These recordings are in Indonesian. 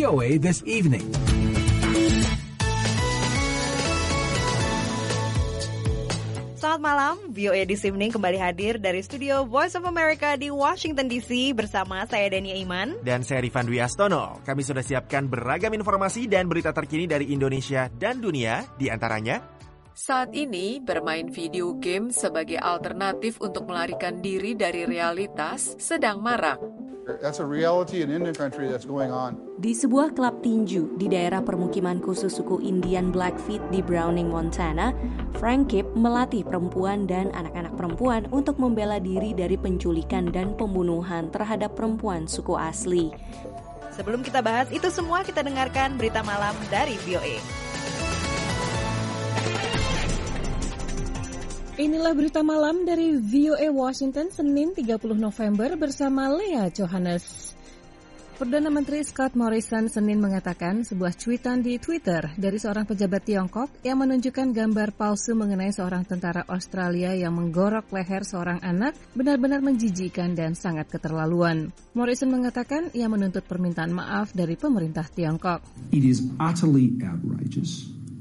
VOA This Evening. Selamat malam, VOA This Evening kembali hadir dari studio Voice of America di Washington DC bersama saya Dania Iman. Dan saya Rifan Dwi Astono. Kami sudah siapkan beragam informasi dan berita terkini dari Indonesia dan dunia, di antaranya saat ini bermain video game sebagai alternatif untuk melarikan diri dari realitas sedang marak. That's a reality in Indian country that's going on. Di sebuah klub tinju di daerah permukiman khusus suku Indian Blackfeet di Browning, Montana, Frank Kip melatih perempuan dan anak-anak perempuan untuk membela diri dari penculikan dan pembunuhan terhadap perempuan suku asli. Sebelum kita bahas itu semua, kita dengarkan berita malam dari VOA. Inilah berita malam dari VOA Washington Senin 30 November bersama Lea Johannes. Perdana Menteri Scott Morrison Senin mengatakan sebuah cuitan di Twitter dari seorang pejabat Tiongkok yang menunjukkan gambar palsu mengenai seorang tentara Australia yang menggorok leher seorang anak benar-benar menjijikan dan sangat keterlaluan. Morrison mengatakan ia menuntut permintaan maaf dari pemerintah Tiongkok. It is utterly outrageous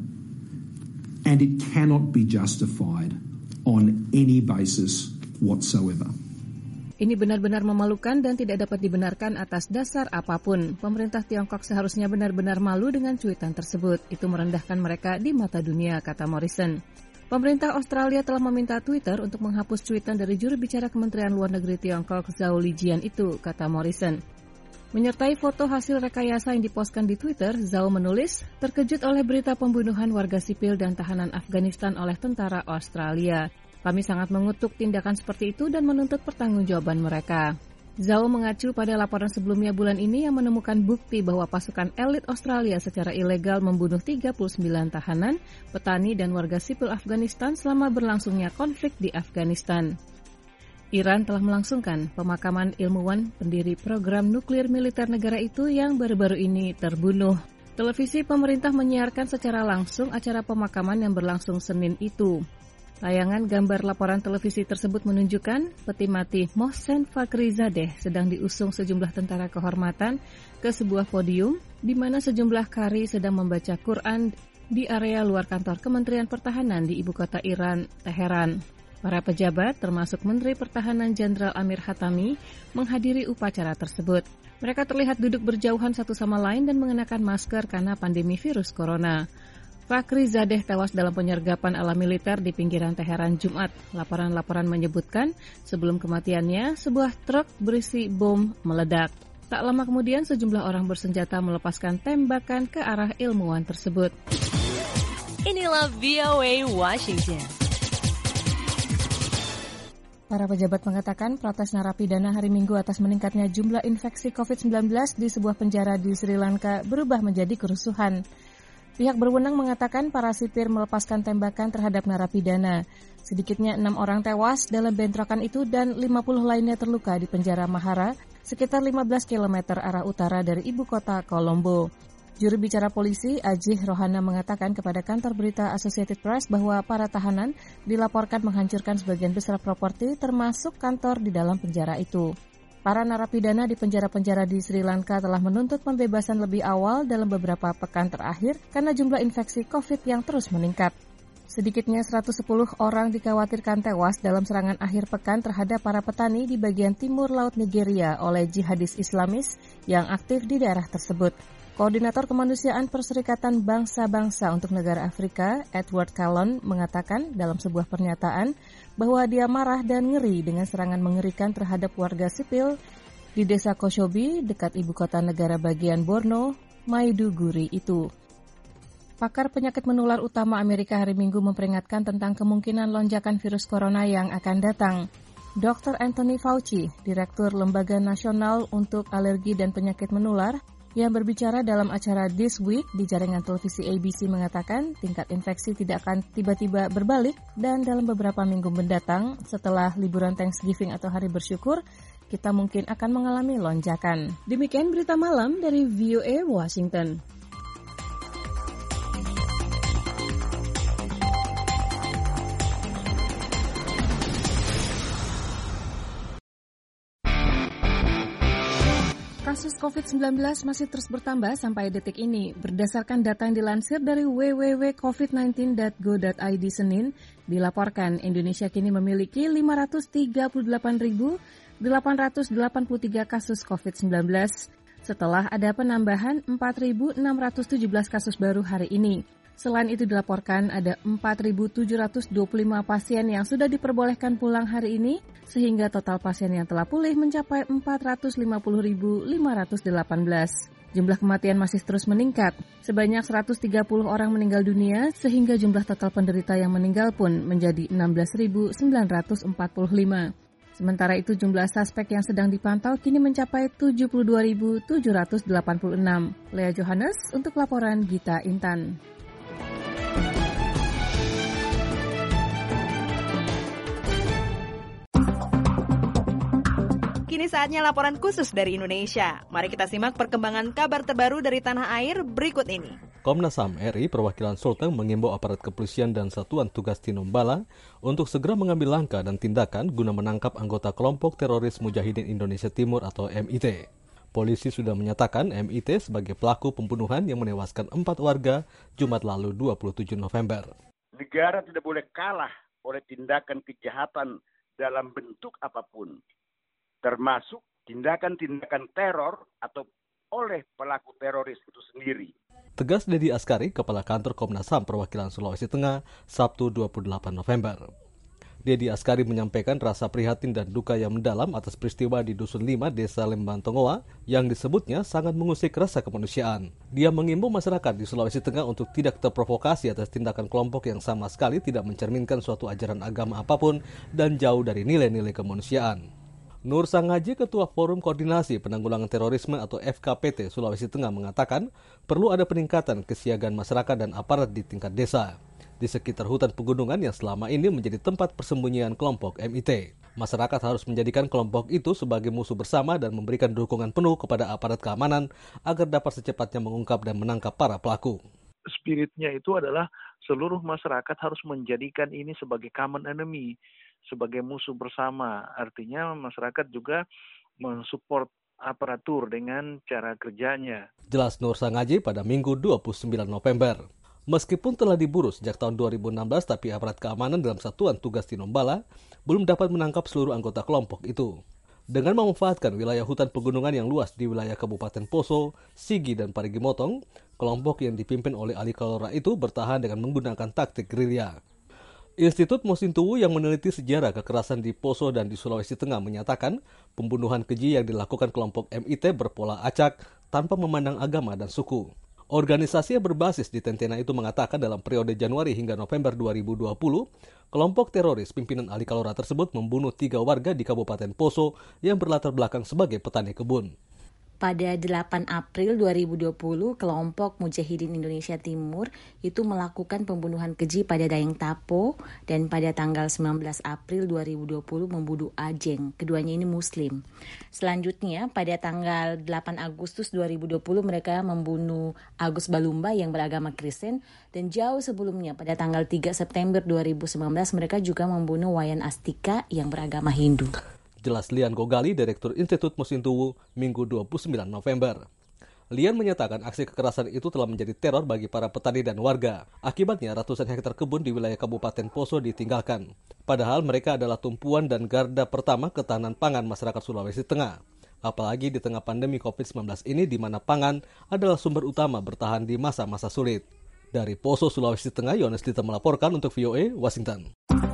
and it cannot be justified on any basis whatsoever. Ini benar-benar memalukan dan tidak dapat dibenarkan atas dasar apapun. Pemerintah Tiongkok seharusnya benar-benar malu dengan cuitan tersebut. Itu merendahkan mereka di mata dunia, kata Morrison. Pemerintah Australia telah meminta Twitter untuk menghapus cuitan dari juru bicara Kementerian Luar Negeri Tiongkok, Zhao Lijian itu, kata Morrison. Menyertai foto hasil rekayasa yang dipostkan di Twitter, Zhao menulis, terkejut oleh berita pembunuhan warga sipil dan tahanan Afghanistan oleh tentara Australia. Kami sangat mengutuk tindakan seperti itu dan menuntut pertanggungjawaban mereka. Zhao mengacu pada laporan sebelumnya bulan ini yang menemukan bukti bahwa pasukan elit Australia secara ilegal membunuh 39 tahanan, petani dan warga sipil Afghanistan selama berlangsungnya konflik di Afghanistan. Iran telah melangsungkan pemakaman ilmuwan pendiri program nuklir militer negara itu yang baru-baru ini terbunuh. Televisi pemerintah menyiarkan secara langsung acara pemakaman yang berlangsung Senin itu. Tayangan gambar laporan televisi tersebut menunjukkan peti mati Mohsen Fakhrizadeh sedang diusung sejumlah tentara kehormatan ke sebuah podium di mana sejumlah qari sedang membaca Quran di area luar kantor Kementerian Pertahanan di ibu kota Iran, Teheran. Para pejabat, termasuk Menteri Pertahanan Jenderal Amir Hatami, menghadiri upacara tersebut. Mereka terlihat duduk berjauhan satu sama lain dan mengenakan masker karena pandemi virus corona. Fakhrizadeh tewas dalam penyergapan ala militer di pinggiran Teheran Jumat. Laporan-laporan menyebutkan, sebelum kematiannya, sebuah truk berisi bom meledak. Tak lama kemudian, sejumlah orang bersenjata melepaskan tembakan ke arah ilmuwan tersebut. Inilah VOA Washington. Para pejabat mengatakan protes narapidana hari Minggu atas meningkatnya jumlah infeksi COVID-19 di sebuah penjara di Sri Lanka berubah menjadi kerusuhan. Pihak berwenang mengatakan para sipir melepaskan tembakan terhadap narapidana. Sedikitnya 6 orang tewas dalam bentrokan itu dan 50 lainnya terluka di penjara Mahara, sekitar 15 km arah utara dari ibu kota Colombo. Juru bicara polisi, Ajih Rohana mengatakan kepada kantor berita Associated Press bahwa para tahanan dilaporkan menghancurkan sebagian besar properti termasuk kantor di dalam penjara itu. Para narapidana di penjara-penjara di Sri Lanka telah menuntut pembebasan lebih awal dalam beberapa pekan terakhir karena jumlah infeksi COVID yang terus meningkat. Sedikitnya 110 orang dikhawatirkan tewas dalam serangan akhir pekan terhadap para petani di bagian timur laut Nigeria oleh jihadis Islamis yang aktif di daerah tersebut. Koordinator Kemanusiaan Perserikatan Bangsa-Bangsa untuk Negara Afrika, Edward Callon, mengatakan dalam sebuah pernyataan bahwa dia marah dan ngeri dengan serangan mengerikan terhadap warga sipil di desa Koshobi, dekat ibu kota negara bagian Borno, Maiduguri itu. Pakar penyakit menular utama Amerika hari Minggu memperingatkan tentang kemungkinan lonjakan virus corona yang akan datang. Dr. Anthony Fauci, Direktur Lembaga Nasional untuk Alergi dan Penyakit Menular, yang berbicara dalam acara This Week di jaringan televisi ABC mengatakan tingkat infeksi tidak akan tiba-tiba berbalik dan dalam beberapa minggu mendatang setelah liburan Thanksgiving atau Hari Bersyukur, kita mungkin akan mengalami lonjakan. Demikian berita malam dari VOA Washington. Kasus COVID-19 masih terus bertambah sampai detik ini. Berdasarkan data yang dilansir dari www.covid19.go.id Senin, dilaporkan Indonesia kini memiliki 538.883 kasus COVID-19 setelah ada penambahan 4.617 kasus baru hari ini. Selain itu dilaporkan ada 4.725 pasien yang sudah diperbolehkan pulang hari ini, sehingga total pasien yang telah pulih mencapai 450.518. Jumlah kematian masih terus meningkat. Sebanyak 130 orang meninggal dunia, sehingga jumlah total penderita yang meninggal pun menjadi 16.945. Sementara itu jumlah suspek yang sedang dipantau kini mencapai 72.786. Lea Johannes untuk laporan Gita Intan. Kini saatnya laporan khusus dari Indonesia. Mari kita simak perkembangan kabar terbaru dari tanah air berikut ini. Komnas HAM RI perwakilan Sulteng mengimbau aparat kepolisian dan Satuan Tugas Tinombala untuk segera mengambil langkah dan tindakan guna menangkap anggota kelompok teroris Mujahidin Indonesia Timur atau MIT. Polisi sudah menyatakan MIT sebagai pelaku pembunuhan yang menewaskan 4 warga Jumat lalu 27 November. Negara tidak boleh kalah oleh tindakan kejahatan dalam bentuk apapun, termasuk tindakan-tindakan teror atau oleh pelaku teroris itu sendiri. Tegas Dedi Askari, Kepala Kantor Komnas HAM Perwakilan Sulawesi Tengah, Sabtu 28 November. Dedi Askari menyampaikan rasa prihatin dan duka yang mendalam atas peristiwa di Dusun 5, Desa Lembang Tongoa, yang disebutnya sangat mengusik rasa kemanusiaan. Dia mengimbau masyarakat di Sulawesi Tengah untuk tidak terprovokasi atas tindakan kelompok yang sama sekali tidak mencerminkan suatu ajaran agama apapun dan jauh dari nilai-nilai kemanusiaan. Nur Sangaji, Ketua Forum Koordinasi Penanggulangan Terorisme atau FKPT Sulawesi Tengah mengatakan perlu ada peningkatan kesiagaan masyarakat dan aparat di tingkat desa di sekitar hutan pegunungan yang selama ini menjadi tempat persembunyian kelompok MIT. Masyarakat harus menjadikan kelompok itu sebagai musuh bersama dan memberikan dukungan penuh kepada aparat keamanan agar dapat secepatnya mengungkap dan menangkap para pelaku. Spiritnya itu adalah seluruh masyarakat harus menjadikan ini sebagai common enemy, sebagai musuh bersama. Artinya masyarakat juga mensupport aparatur dengan cara kerjanya. Jelas Nur Sangaji pada Minggu 29 November. Meskipun telah diburu sejak tahun 2016, tapi aparat keamanan dalam Satuan Tugas Tinombala belum dapat menangkap seluruh anggota kelompok itu. Dengan memanfaatkan wilayah hutan pegunungan yang luas di wilayah Kabupaten Poso, Sigi, dan Parigi Motong, kelompok yang dipimpin oleh Ali Kalora itu bertahan dengan menggunakan taktik gerilya. Institut Mosintowo yang meneliti sejarah kekerasan di Poso dan di Sulawesi Tengah menyatakan pembunuhan keji yang dilakukan kelompok MIT berpola acak tanpa memandang agama dan suku. Organisasi yang berbasis di Tentena itu mengatakan dalam periode Januari hingga November 2020, kelompok teroris pimpinan Ali Kalora tersebut membunuh 3 warga di Kabupaten Poso yang berlatar belakang sebagai petani kebun. Pada 8 April 2020, kelompok Mujahidin Indonesia Timur itu melakukan pembunuhan keji pada Dayeng Tapo dan pada tanggal 19 April 2020 membunuh Ajeng. Keduanya ini Muslim. Selanjutnya, pada tanggal 8 Agustus 2020 mereka membunuh Agus Balumba yang beragama Kristen, dan jauh sebelumnya pada tanggal 3 September 2019 mereka juga membunuh Wayan Astika yang beragama Hindu. Jelas Lian Gogali, Direktur Institut Mosintowo, Minggu 29 November. Lian menyatakan aksi kekerasan itu telah menjadi teror bagi para petani dan warga. Akibatnya ratusan hektar kebun di wilayah Kabupaten Poso ditinggalkan. Padahal mereka adalah tumpuan dan garda pertama ketahanan pangan masyarakat Sulawesi Tengah. Apalagi di tengah pandemi COVID-19 ini di mana pangan adalah sumber utama bertahan di masa-masa sulit. Dari Poso, Sulawesi Tengah, Yones Dita melaporkan untuk VOA, Washington.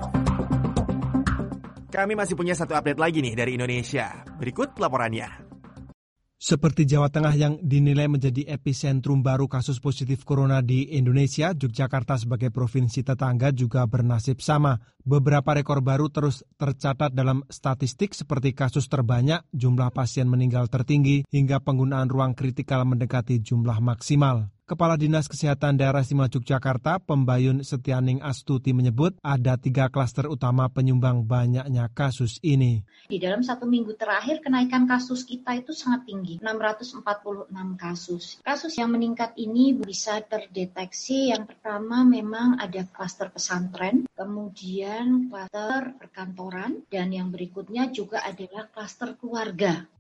Kami masih punya satu update lagi nih dari Indonesia. Berikut laporannya. Seperti Jawa Tengah yang dinilai menjadi epicentrum baru kasus positif corona di Indonesia, Yogyakarta sebagai provinsi tetangga juga bernasib sama. Beberapa rekor baru terus tercatat dalam statistik seperti kasus terbanyak, jumlah pasien meninggal tertinggi, hingga penggunaan ruang kritikal mendekati jumlah maksimal. Kepala Dinas Kesehatan Daerah Istimewa Yogyakarta, Pembayun Setianing Astuti menyebut ada 3 klaster utama penyumbang banyaknya kasus ini. Di dalam 1 minggu terakhir kenaikan kasus kita itu sangat tinggi, 646 kasus. Kasus yang meningkat ini bisa terdeteksi yang pertama memang ada klaster pesantren, kemudian klaster perkantoran, dan yang berikutnya juga adalah klaster keluarga.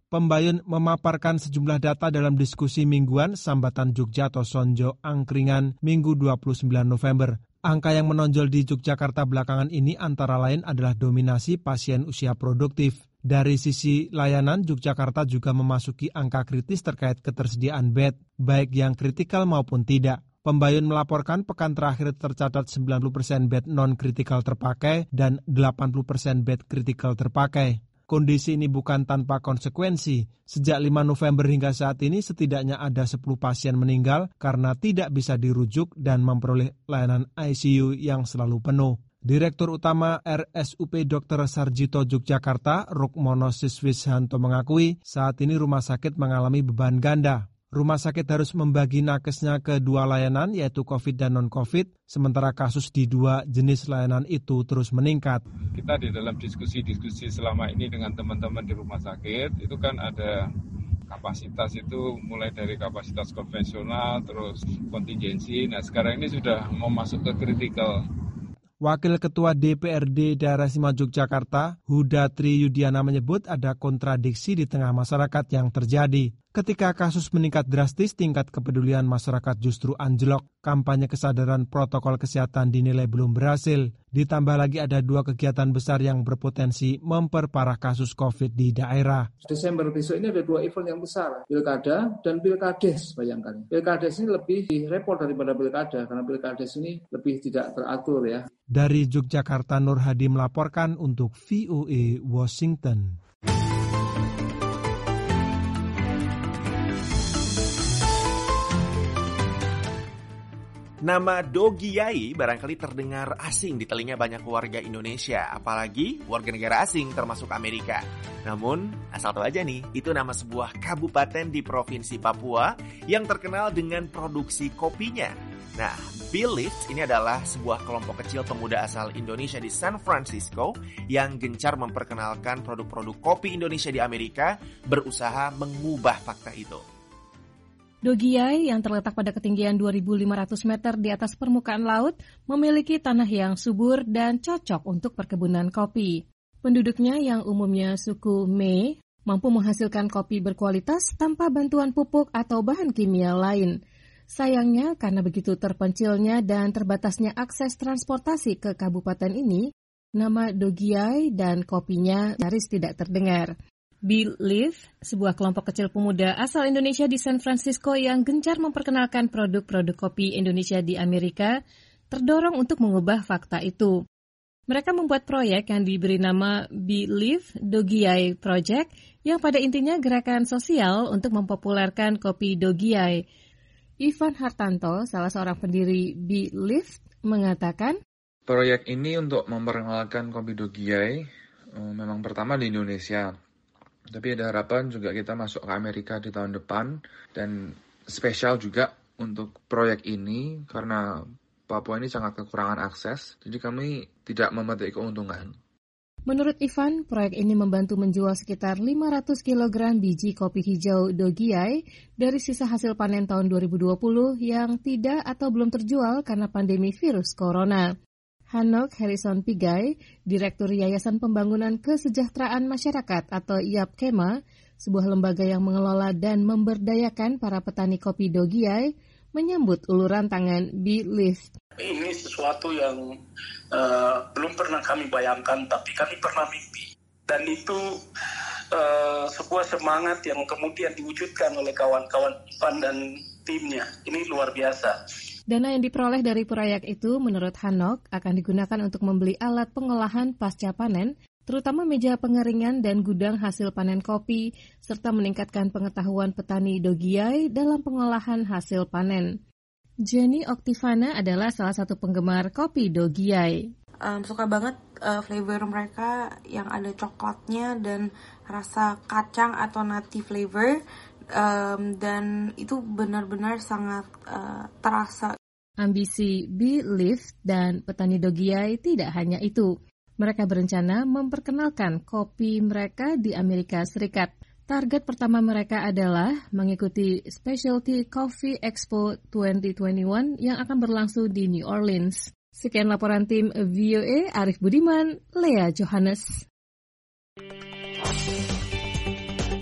Pembayun memaparkan sejumlah data dalam diskusi mingguan Sambatan Jogja atau Sonjo Angkringan Minggu 29 November. Angka yang menonjol di Yogyakarta belakangan ini antara lain adalah dominasi pasien usia produktif. Dari sisi layanan, Yogyakarta juga memasuki angka kritis terkait ketersediaan bed, baik yang kritikal maupun tidak. Pembayun melaporkan pekan terakhir tercatat 90% bed non-kritikal terpakai dan 80% bed kritikal terpakai. Kondisi ini bukan tanpa konsekuensi. Sejak 5 November hingga saat ini setidaknya ada 10 pasien meninggal karena tidak bisa dirujuk dan memperoleh layanan ICU yang selalu penuh. Direktur Utama RSUP Dr. Sarjito Yogyakarta, Rukmono Siswishanto mengakui saat ini rumah sakit mengalami beban ganda. Rumah sakit harus membagi nakesnya ke dua layanan yaitu COVID dan non-COVID, sementara kasus di dua jenis layanan itu terus meningkat. Kita di dalam diskusi selama ini dengan teman-teman di rumah sakit, itu kan ada kapasitas itu mulai dari kapasitas konvensional, terus kontingensi, nah sekarang ini sudah mau masuk ke kritikal. Wakil Ketua DPRD Daerah Istimewa Yogyakarta, Huda Tri Yudiana menyebut ada kontradiksi di tengah masyarakat yang terjadi. Ketika kasus meningkat drastis, tingkat kepedulian masyarakat justru anjlok. Kampanye kesadaran protokol kesehatan dinilai belum berhasil. Ditambah lagi ada dua kegiatan besar yang berpotensi memperparah kasus COVID di daerah. Desember besok ini ada dua event yang besar, Pilkada dan Pilkades, bayangkan. Pilkades ini lebih repot daripada Pilkada, karena Pilkades ini lebih tidak teratur ya. Dari Yogyakarta, Nur Hadi melaporkan untuk VOA Washington. Nama Dogi Yai barangkali terdengar asing di telinga banyak warga Indonesia, apalagi warga negara asing termasuk Amerika. Namun, asal tahu aja nih, itu nama sebuah kabupaten di Provinsi Papua yang terkenal dengan produksi kopinya. Nah, Belift ini adalah sebuah kelompok kecil pemuda asal Indonesia di San Francisco yang gencar memperkenalkan produk-produk kopi Indonesia di Amerika, berusaha mengubah fakta itu. Dogi Yai yang terletak pada ketinggian 2.500 meter di atas permukaan laut memiliki tanah yang subur dan cocok untuk perkebunan kopi. Penduduknya yang umumnya suku Me mampu menghasilkan kopi berkualitas tanpa bantuan pupuk atau bahan kimia lain. Sayangnya karena begitu terpencilnya dan terbatasnya akses transportasi ke kabupaten ini, nama Dogi Yai dan kopinya nyaris tidak terdengar. Belift, sebuah kelompok kecil pemuda asal Indonesia di San Francisco yang gencar memperkenalkan produk-produk kopi Indonesia di Amerika, terdorong untuk mengubah fakta itu. Mereka membuat proyek yang diberi nama Belift Dogi Yai Project, yang pada intinya gerakan sosial untuk mempopulerkan kopi Dogi Yai. Ivan Hartanto, salah seorang pendiri Belift, mengatakan, proyek ini untuk memperkenalkan kopi Dogi Yai memang pertama di Indonesia. Tapi ada harapan juga kita masuk ke Amerika di tahun depan, dan spesial juga untuk proyek ini karena Papua ini sangat kekurangan akses, jadi kami tidak memetik keuntungan. Menurut Ivan, proyek ini membantu menjual sekitar 500 kg biji kopi hijau Dogi Yai dari sisa hasil panen tahun 2020 yang tidak atau belum terjual karena pandemi virus corona. Hanok Harrison Pigai, Direktur Yayasan Pembangunan Kesejahteraan Masyarakat atau YAPKEMA, sebuah lembaga yang mengelola dan memberdayakan para petani kopi Dogi Yai, menyambut uluran tangan Belift. Ini sesuatu yang belum pernah kami bayangkan, tapi kami pernah mimpi. Dan itu sebuah semangat yang kemudian diwujudkan oleh kawan-kawan Ivan dan timnya. Ini luar biasa. Dana yang diperoleh dari proyek itu, menurut Hanok, akan digunakan untuk membeli alat pengolahan pasca panen, terutama meja pengeringan dan gudang hasil panen kopi, serta meningkatkan pengetahuan petani Dogi Yai dalam pengolahan hasil panen. Jenny Oktivana adalah salah satu penggemar kopi Dogi Yai. Suka banget flavor mereka yang ada coklatnya dan rasa kacang atau nutty flavor. Dan itu benar-benar sangat terasa. Ambisi Belift dan petani Dogi Yai tidak hanya itu. Mereka berencana memperkenalkan kopi mereka di Amerika Serikat. Target pertama mereka adalah mengikuti Specialty Coffee Expo 2021 yang akan berlangsung di New Orleans. Sekian laporan tim VOA, Arif Budiman, Lea Johannes.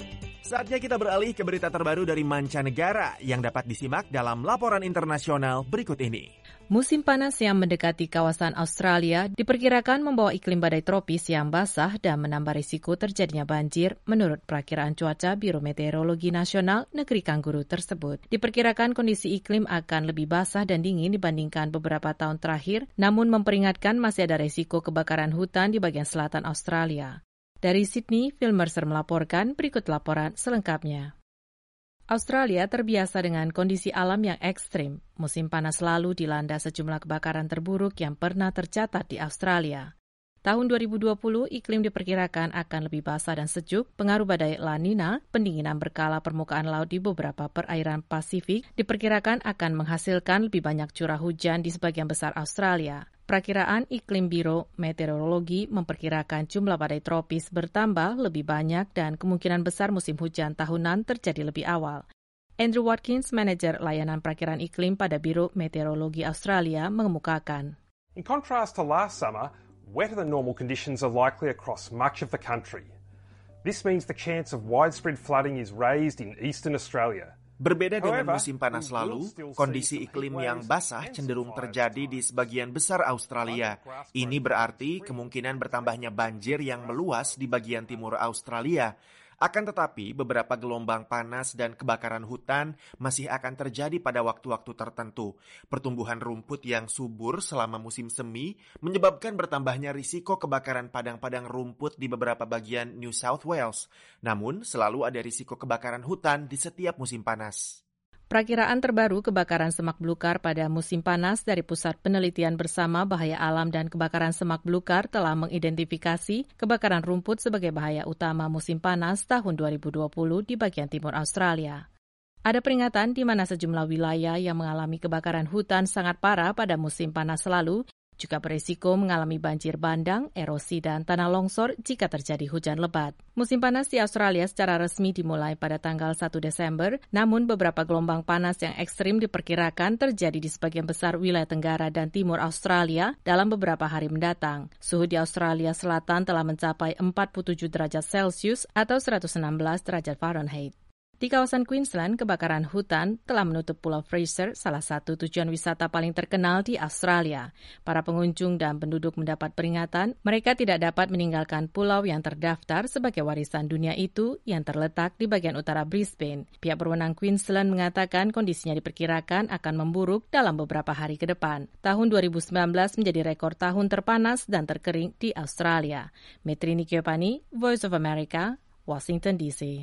Saatnya kita beralih ke berita terbaru dari mancanegara yang dapat disimak dalam laporan internasional berikut ini. Musim panas yang mendekati kawasan Australia diperkirakan membawa iklim badai tropis yang basah dan menambah risiko terjadinya banjir menurut perakiraan cuaca Biro Meteorologi Nasional Negeri Kangguru tersebut. Diperkirakan kondisi iklim akan lebih basah dan dingin dibandingkan beberapa tahun terakhir, namun memperingatkan masih ada risiko kebakaran hutan di bagian selatan Australia. Dari Sydney, Phil Mercer melaporkan, berikut laporan selengkapnya. Australia terbiasa dengan kondisi alam yang ekstrim. Musim panas lalu dilanda sejumlah kebakaran terburuk yang pernah tercatat di Australia. Tahun 2020, iklim diperkirakan akan lebih basah dan sejuk. Pengaruh badai La Nina, pendinginan berkala permukaan laut di beberapa perairan Pasifik, diperkirakan akan menghasilkan lebih banyak curah hujan di sebagian besar Australia. Perakiraan iklim Biro Meteorologi memperkirakan jumlah badai tropis bertambah lebih banyak dan kemungkinan besar musim hujan tahunan terjadi lebih awal. Andrew Watkins, manajer layanan perakiraan iklim pada Biro Meteorologi Australia, mengemukakan. In contrast to last summer, wetter than normal conditions are likely across much of the country. This means the chance of widespread flooding is raised in eastern Australia. Berbeda dengan musim panas lalu, kondisi iklim yang basah cenderung terjadi di sebagian besar Australia. Ini berarti kemungkinan bertambahnya banjir yang meluas di bagian timur Australia. Akan tetapi, beberapa gelombang panas dan kebakaran hutan masih akan terjadi pada waktu-waktu tertentu. Pertumbuhan rumput yang subur selama musim semi menyebabkan bertambahnya risiko kebakaran padang-padang rumput di beberapa bagian New South Wales. Namun, selalu ada risiko kebakaran hutan di setiap musim panas. Perakiraan terbaru kebakaran semak belukar pada musim panas dari Pusat Penelitian Bersama Bahaya Alam dan Kebakaran Semak Belukar telah mengidentifikasi kebakaran rumput sebagai bahaya utama musim panas tahun 2020 di bagian timur Australia. Ada peringatan di mana sejumlah wilayah yang mengalami kebakaran hutan sangat parah pada musim panas lalu juga berisiko mengalami banjir bandang, erosi, dan tanah longsor jika terjadi hujan lebat. Musim panas di Australia secara resmi dimulai pada tanggal 1 Desember, namun beberapa gelombang panas yang ekstrim diperkirakan terjadi di sebagian besar wilayah tenggara dan timur Australia dalam beberapa hari mendatang. Suhu di Australia Selatan telah mencapai 47 derajat Celcius atau 116 derajat Fahrenheit. Di kawasan Queensland, kebakaran hutan telah menutup Pulau Fraser, salah satu tujuan wisata paling terkenal di Australia. Para pengunjung dan penduduk mendapat peringatan, mereka tidak dapat meninggalkan pulau yang terdaftar sebagai warisan dunia itu yang terletak di bagian utara Brisbane. Pihak berwenang Queensland mengatakan kondisinya diperkirakan akan memburuk dalam beberapa hari ke depan. Tahun 2019 menjadi rekor tahun terpanas dan terkering di Australia. Metri Nikiopani, Voice of America, Washington DC.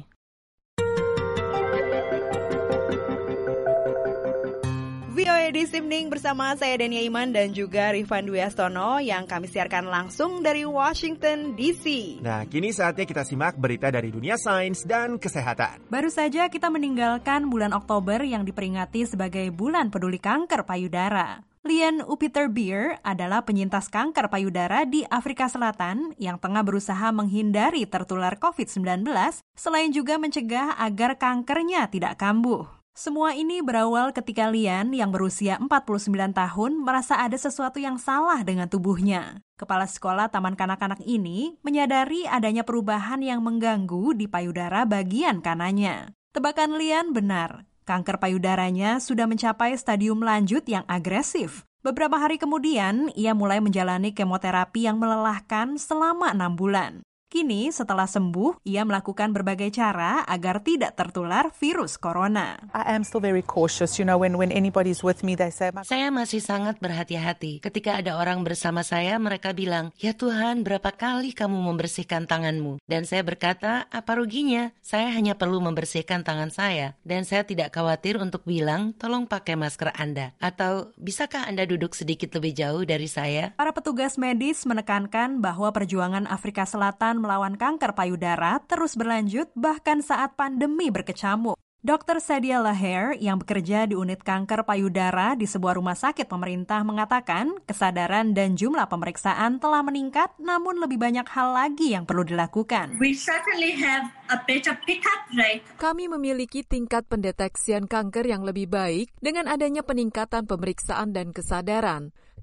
VOA This Evening bersama saya Dania Iman dan juga Rifan Dwi Astono yang kami siarkan langsung dari Washington DC. Nah, kini saatnya kita simak berita dari dunia sains dan kesehatan. Baru saja kita meninggalkan bulan Oktober yang diperingati sebagai bulan peduli kanker payudara. Lian Upiter-Beer adalah penyintas kanker payudara di Afrika Selatan yang tengah berusaha menghindari tertular COVID-19 selain juga mencegah agar kankernya tidak kambuh. Semua ini berawal ketika Lian yang berusia 49 tahun merasa ada sesuatu yang salah dengan tubuhnya. Kepala sekolah taman kanak-kanak ini menyadari adanya perubahan yang mengganggu di payudara bagian kanannya. Tebakan Lian benar, kanker payudaranya sudah mencapai stadium lanjut yang agresif. Beberapa hari kemudian, ia mulai menjalani kemoterapi yang melelahkan selama 6 bulan. Kini, setelah sembuh, ia melakukan berbagai cara agar tidak tertular virus corona. I am still very cautious. You know, when anybody's with me, they say... Saya masih sangat berhati-hati. Ketika ada orang bersama saya, mereka bilang, "Ya Tuhan, berapa kali kamu membersihkan tanganmu?" Dan saya berkata, "Apa ruginya? Saya hanya perlu membersihkan tangan saya." Dan saya tidak khawatir untuk bilang, "Tolong pakai masker Anda." Atau, "Bisakah Anda duduk sedikit lebih jauh dari saya?" Para petugas medis menekankan bahwa perjuangan Afrika Selatan melawan kanker payudara terus berlanjut bahkan saat pandemi berkecamuk. Dr. Sadia Laher yang bekerja di unit kanker payudara di sebuah rumah sakit pemerintah mengatakan kesadaran dan jumlah pemeriksaan telah meningkat, namun lebih banyak hal lagi yang perlu dilakukan. We certainly have a better pick-up rate. Kami memiliki tingkat pendeteksian kanker yang lebih baik dengan adanya peningkatan pemeriksaan dan kesadaran.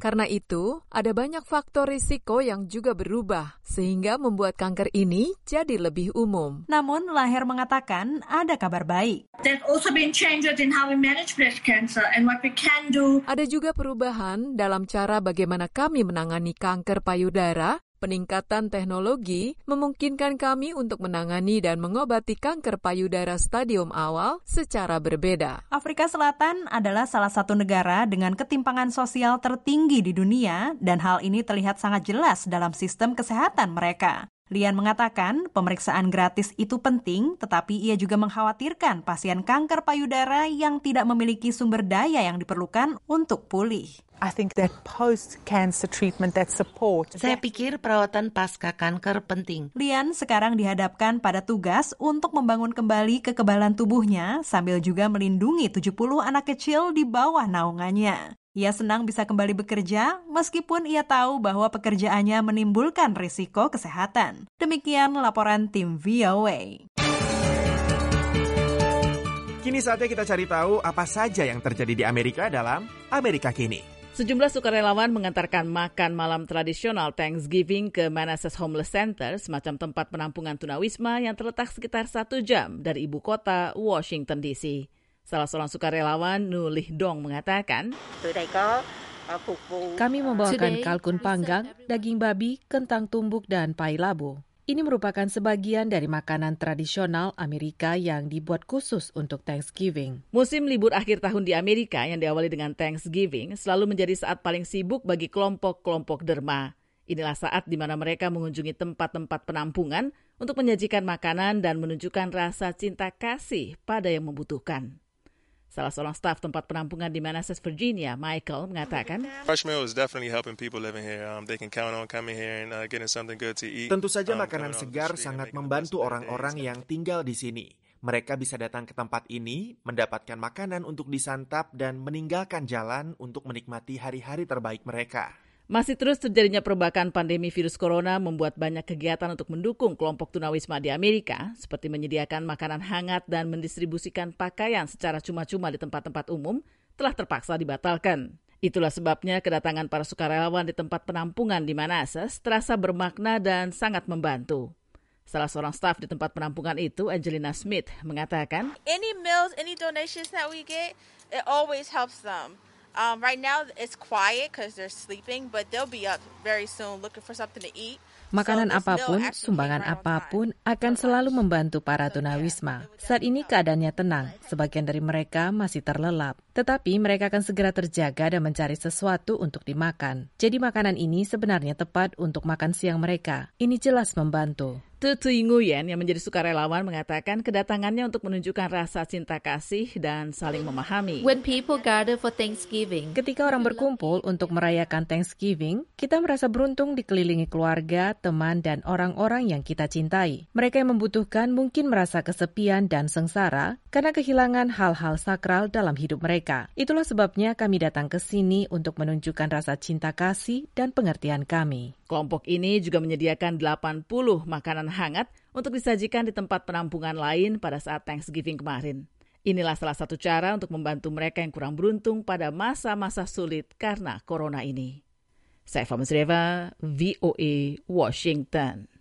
Karena itu, ada banyak faktor risiko yang juga berubah, sehingga membuat kanker ini jadi lebih umum. Namun, Laher mengatakan ada kabar baik. There's also been changes in how we manage breast cancer and what we can do. Ada juga perubahan dalam cara bagaimana kami menangani kanker payudara. Peningkatan teknologi memungkinkan kami untuk menangani dan mengobati kanker payudara stadium awal secara berbeda. Afrika Selatan adalah salah satu negara dengan ketimpangan sosial tertinggi di dunia dan hal ini terlihat sangat jelas dalam sistem kesehatan mereka. Lian mengatakan pemeriksaan gratis itu penting, tetapi ia juga mengkhawatirkan pasien kanker payudara yang tidak memiliki sumber daya yang diperlukan untuk pulih. I think that post-cancer treatment, that support. Saya pikir perawatan pasca kanker penting. Lian sekarang dihadapkan pada tugas untuk membangun kembali kekebalan tubuhnya sambil juga melindungi 70 anak kecil di bawah naungannya. Ia senang bisa kembali bekerja meskipun ia tahu bahwa pekerjaannya menimbulkan risiko kesehatan. Demikian laporan tim VOA. Kini saatnya kita cari tahu apa saja yang terjadi di Amerika dalam Amerika Kini. Sejumlah sukarelawan mengantarkan makan malam tradisional Thanksgiving ke Manassas Homeless Center, semacam tempat penampungan tunawisma yang terletak sekitar 1 jam dari ibu kota Washington DC. Salah seorang sukarelawan, Nu Lih Dong, mengatakan, kami membawakan kalkun panggang, daging babi, kentang tumbuk, dan pai labu. Ini merupakan sebagian dari makanan tradisional Amerika yang dibuat khusus untuk Thanksgiving. Musim libur akhir tahun di Amerika yang diawali dengan Thanksgiving selalu menjadi saat paling sibuk bagi kelompok-kelompok derma. Inilah saat di mana mereka mengunjungi tempat-tempat penampungan untuk menyajikan makanan dan menunjukkan rasa cinta kasih pada yang membutuhkan. Salah seorang staf tempat penampungan di Manassas, Virginia, Michael, mengatakan, tentu saja makanan segar sangat membantu orang-orang yang tinggal di sini. Mereka bisa datang ke tempat ini, mendapatkan makanan untuk disantap, dan meninggalkan jalan untuk menikmati hari-hari terbaik mereka. Masih terus terjadinya perbakan pandemi virus corona membuat banyak kegiatan untuk mendukung kelompok tunawisma di Amerika, seperti menyediakan makanan hangat dan mendistribusikan pakaian secara cuma-cuma di tempat-tempat umum, telah terpaksa dibatalkan. Itulah sebabnya kedatangan para sukarelawan di tempat penampungan di Manassas terasa bermakna dan sangat membantu. Salah seorang staf di tempat penampungan itu, Angelina Smith, mengatakan, Any meals, any donations that we get, it always helps them. Right now it's quiet because they're sleeping, but they'll be up very soon looking for something to eat. Makanan apapun, sumbangan apapun akan selalu membantu para tunawisma. Saat ini keadaannya tenang, sebagian dari mereka masih terlelap. Tetapi mereka akan segera terjaga dan mencari sesuatu untuk dimakan. Jadi makanan ini sebenarnya tepat untuk makan siang mereka. Ini jelas membantu. Tutui Nguyen yang menjadi sukarelawan mengatakan kedatangannya untuk menunjukkan rasa cinta kasih dan saling memahami. When people gather for Thanksgiving, ketika orang berkumpul untuk merayakan Thanksgiving, kita merasa beruntung dikelilingi keluarga, teman, dan orang-orang yang kita cintai. Mereka yang membutuhkan mungkin merasa kesepian dan sengsara karena kehilangan hal-hal sakral dalam hidup mereka. Itulah sebabnya kami datang ke sini untuk menunjukkan rasa cinta kasih dan pengertian kami. Kelompok ini juga menyediakan 80 makanan hangat untuk disajikan di tempat penampungan lain pada saat Thanksgiving kemarin. Inilah salah satu cara untuk membantu mereka yang kurang beruntung pada masa-masa sulit karena corona ini. Saya Fahmi Sreva, VOA, Washington.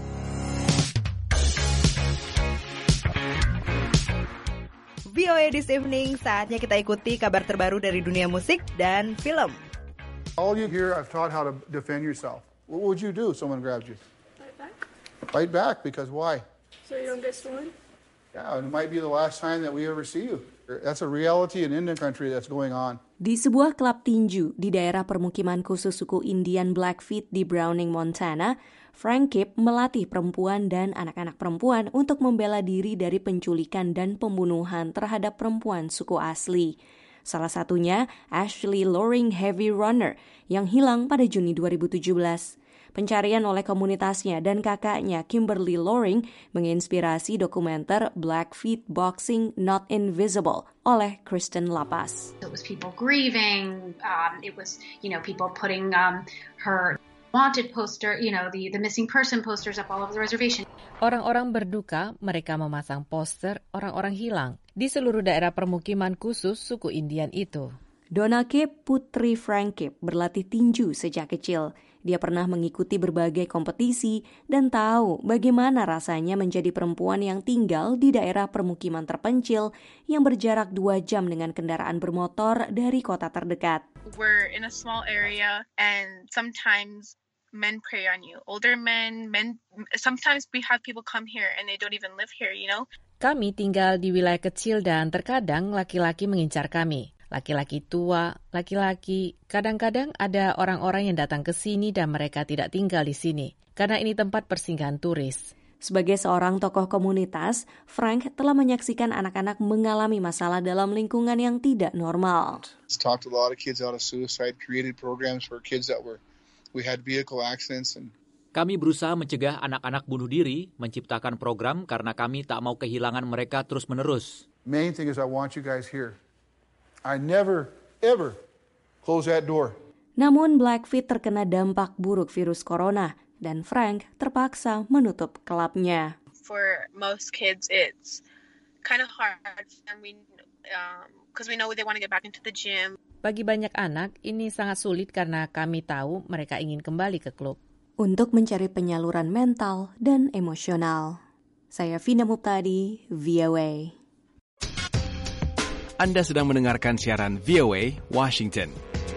VOA This Evening, saatnya kita ikuti kabar terbaru dari dunia musik dan film. All you hear, I've taught how to defend yourself. What would you do if someone grabbed you? Fight back. Fight back, because why? So you don't get stolen? Yeah, it might be the last time that we ever see you. That's a reality in Indian country that's going on. Di sebuah klub tinju di daerah permukiman khusus suku Indian Blackfeet di Browning, Montana, Frank Kipp melatih perempuan dan anak-anak perempuan untuk membela diri dari penculikan dan pembunuhan terhadap perempuan suku asli. Salah satunya Ashley Loring Heavy Runner yang hilang pada Juni 2017. Pencarian oleh komunitasnya dan kakaknya Kimberly Loring menginspirasi dokumenter Blackfeet Boxing Not Invisible oleh Kristen Lapas. It was people grieving, it was, people putting her wanted poster, the missing person posters up all over the reservation. Orang-orang berduka, mereka memasang poster orang-orang hilang di seluruh daerah permukiman khusus suku Indian itu. Donake Putri Frankip berlatih tinju sejak kecil. Dia pernah mengikuti berbagai kompetisi dan tahu bagaimana rasanya menjadi perempuan yang tinggal di daerah permukiman terpencil yang berjarak 2 jam dengan kendaraan bermotor dari kota terdekat. We're in a small area and sometimes men prey on you. Older men, sometimes we have people come here and they don't even live here, you know? Kami tinggal di wilayah kecil dan terkadang laki-laki mengincar kami. Laki-laki tua, laki-laki, kadang-kadang ada orang-orang yang datang ke sini dan mereka tidak tinggal di sini, karena ini tempat persinggahan turis. Sebagai seorang tokoh komunitas, Frank telah menyaksikan anak-anak mengalami masalah dalam lingkungan yang tidak normal. It's talked a lot of kids out of suicide, created programs for kids that we had vehicle accidents and Kami berusaha mencegah anak-anak bunuh diri, menciptakan program karena kami tak mau kehilangan mereka terus-menerus. Main thing is I want you guys here. I never, ever close that door. Namun Blackfeet terkena dampak buruk virus corona dan Frank terpaksa menutup klubnya. For most kids, it's kind of hard and because we know they want to get back into the gym. Bagi banyak anak, ini sangat sulit karena kami tahu mereka ingin kembali ke klub. Untuk mencari penyaluran mental dan emosional. Saya Vina Muptadi, VOA. Anda sedang mendengarkan siaran VOA Washington.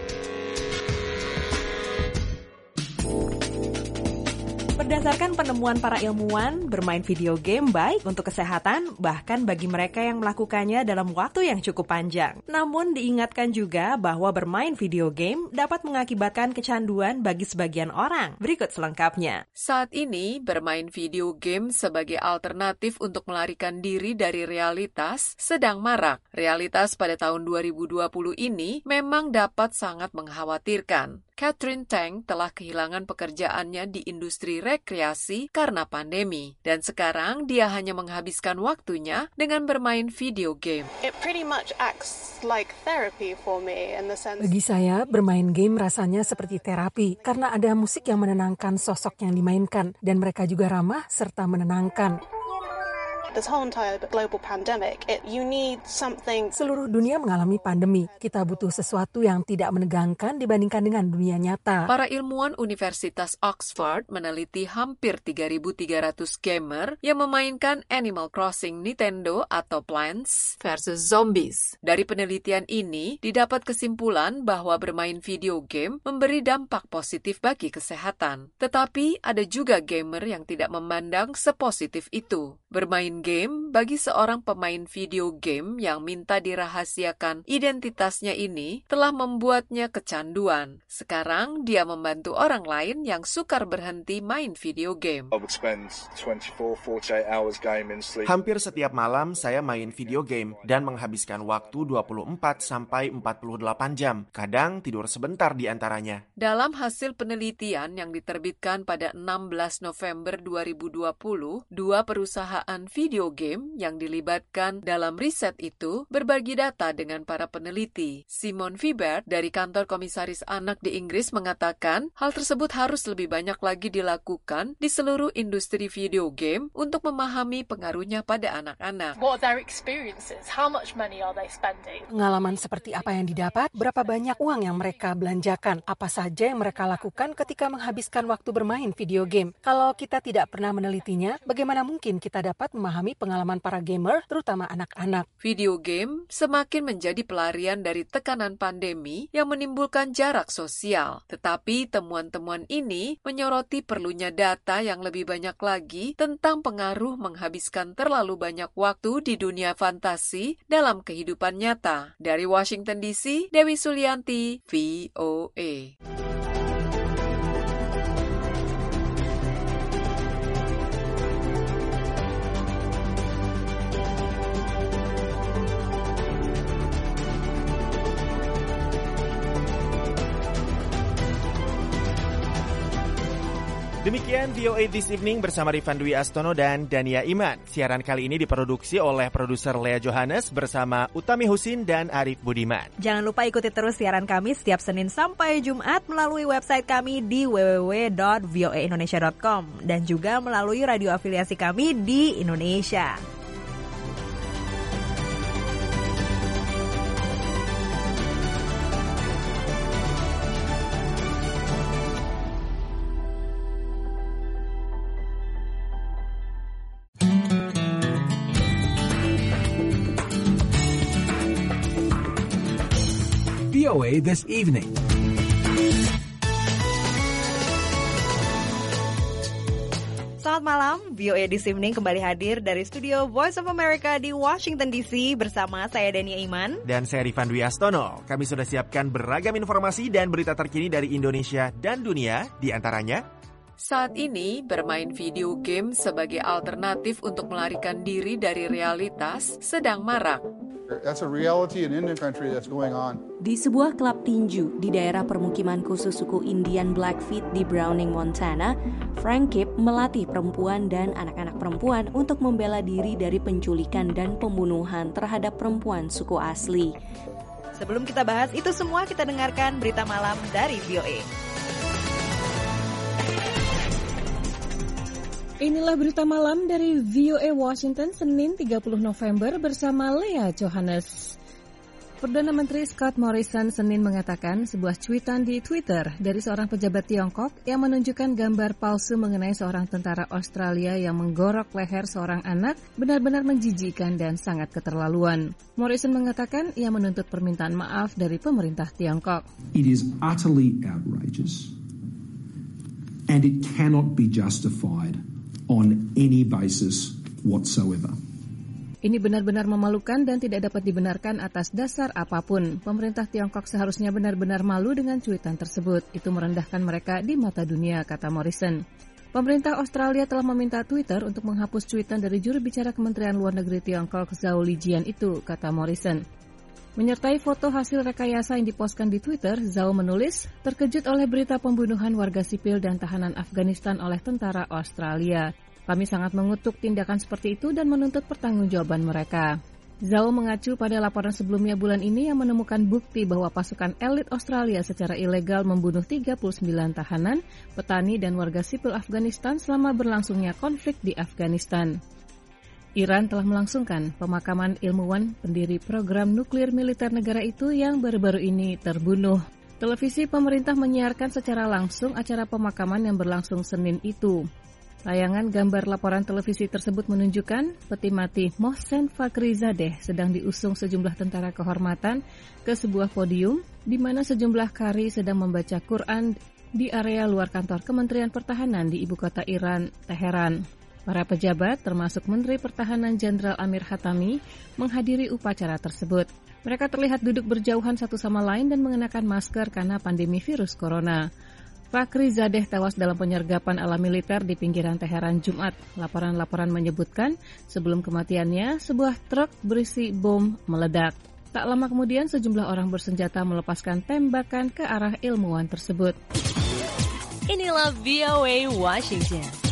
Berdasarkan penemuan para ilmuwan, bermain video game baik untuk kesehatan, bahkan bagi mereka yang melakukannya dalam waktu yang cukup panjang. Namun diingatkan juga bahwa bermain video game dapat mengakibatkan kecanduan bagi sebagian orang. Berikut selengkapnya. Saat ini, bermain video game sebagai alternatif untuk melarikan diri dari realitas sedang marak. Realitas pada tahun 2020 ini memang dapat sangat mengkhawatirkan. Catherine Tang telah kehilangan pekerjaannya di industri rekreasi karena pandemi. Dan sekarang dia hanya menghabiskan waktunya dengan bermain video game. Bagi saya, bermain game rasanya seperti terapi karena ada musik yang menenangkan sosok yang dimainkan dan mereka juga ramah serta menenangkan. Seluruh dunia mengalami pandemi. Kita butuh sesuatu yang tidak menegangkan dibandingkan dengan dunia nyata. Para ilmuwan Universitas Oxford meneliti hampir 3.300 gamer yang memainkan Animal Crossing Nintendo atau Plants vs. Zombies. Dari penelitian ini, didapat kesimpulan bahwa bermain video game memberi dampak positif bagi kesehatan. Tetapi ada juga gamer yang tidak memandang sepositif itu. Bermain game bagi seorang pemain video game yang minta dirahasiakan identitasnya ini telah membuatnya kecanduan. Sekarang dia membantu orang lain yang sukar berhenti main video game. Hampir setiap malam saya main video game dan menghabiskan waktu 24 sampai 48 jam. Kadang tidur sebentar di antaranya. Dalam hasil penelitian yang diterbitkan pada 16 November 2020, 2 perusahaan video game yang dilibatkan dalam riset itu berbagi data dengan para peneliti. Simon Vibert dari kantor komisaris anak di Inggris mengatakan hal tersebut harus lebih banyak lagi dilakukan di seluruh industri video game untuk memahami pengaruhnya pada anak-anak. Pengalaman seperti apa yang didapat, berapa banyak uang yang mereka belanjakan, apa saja yang mereka lakukan ketika menghabiskan waktu bermain video game. Kalau kita tidak pernah menelitinya, bagaimana mungkin kita dapat memahami pengalaman para gamer, terutama anak-anak. Video game semakin menjadi pelarian dari tekanan pandemi yang menimbulkan jarak sosial. Tetapi temuan-temuan ini menyoroti perlunya data yang lebih banyak lagi tentang pengaruh menghabiskan terlalu banyak waktu di dunia fantasi dalam kehidupan nyata. Dari Washington DC, Dewi Sulianti, VOA. Demikian VOA This Evening bersama Rifan Dwi Astono dan Dania Iman. Siaran kali ini diproduksi oleh produser Lea Johannes bersama Utami Husin dan Arif Budiman. Jangan lupa ikuti terus siaran kami setiap Senin sampai Jumat melalui website kami di www.voaindonesia.com dan juga melalui radio afiliasi kami di Indonesia. VOA This Evening. Selamat malam, VOA This Evening kembali hadir dari studio Voice of America di Washington DC bersama saya Dania Iman. Dan saya Rifan Dwi Astono. Kami sudah siapkan beragam informasi dan berita terkini dari Indonesia dan dunia, di antaranya saat ini bermain video game sebagai alternatif untuk melarikan diri dari realitas sedang marak. That's a reality in Indian country that's going on. Di sebuah klub tinju di daerah permukiman khusus suku Indian Blackfeet di Browning, Montana, Frank Kip melatih perempuan dan anak-anak perempuan untuk membela diri dari penculikan dan pembunuhan terhadap perempuan suku asli. Sebelum kita bahas itu semua, kita dengarkan berita malam dari VOA. Inilah berita malam dari VOA Washington Senin 30 November bersama Lea Johannes. Perdana Menteri Scott Morrison Senin mengatakan sebuah cuitan di Twitter dari seorang pejabat Tiongkok yang menunjukkan gambar palsu mengenai seorang tentara Australia yang menggorok leher seorang anak benar-benar menjijikkan dan sangat keterlaluan. Morrison mengatakan ia menuntut permintaan maaf dari pemerintah Tiongkok. It is utterly outrageous and it cannot be justified on any basis whatsoever. Ini benar-benar memalukan dan tidak dapat dibenarkan atas dasar apapun. Pemerintah Tiongkok seharusnya benar-benar malu dengan cuitan tersebut. Itu merendahkan mereka di mata dunia, kata Morrison. Pemerintah Australia telah meminta Twitter untuk menghapus cuitan dari juru bicara Kementerian Luar Negeri Tiongkok Zhao Lijian itu, kata Morrison. Menyertai foto hasil rekayasa yang dipostkan di Twitter, Zhao menulis, terkejut oleh berita pembunuhan warga sipil dan tahanan Afghanistan oleh tentara Australia. Kami sangat mengutuk tindakan seperti itu dan menuntut pertanggungjawaban mereka. Zhao mengacu pada laporan sebelumnya bulan ini yang menemukan bukti bahwa pasukan elit Australia secara ilegal membunuh 39 tahanan, petani dan warga sipil Afghanistan selama berlangsungnya konflik di Afghanistan. Iran telah melangsungkan pemakaman ilmuwan pendiri program nuklir militer negara itu yang baru-baru ini terbunuh. Televisi pemerintah menyiarkan secara langsung acara pemakaman yang berlangsung Senin itu. Tayangan gambar laporan televisi tersebut menunjukkan peti mati Mohsen Fakhrizadeh sedang diusung sejumlah tentara kehormatan ke sebuah podium di mana sejumlah qari sedang membaca Quran di area luar kantor Kementerian Pertahanan di ibu kota Iran, Teheran. Para pejabat, termasuk Menteri Pertahanan Jenderal Amir Hatami, menghadiri upacara tersebut. Mereka terlihat duduk berjauhan satu sama lain dan mengenakan masker karena pandemi virus corona. Fakhrizadeh tewas dalam penyergapan ala militer di pinggiran Teheran Jumat. Laporan-laporan menyebutkan, sebelum kematiannya, sebuah truk berisi bom meledak. Tak lama kemudian, sejumlah orang bersenjata melepaskan tembakan ke arah ilmuwan tersebut. Inilah VOA Washington.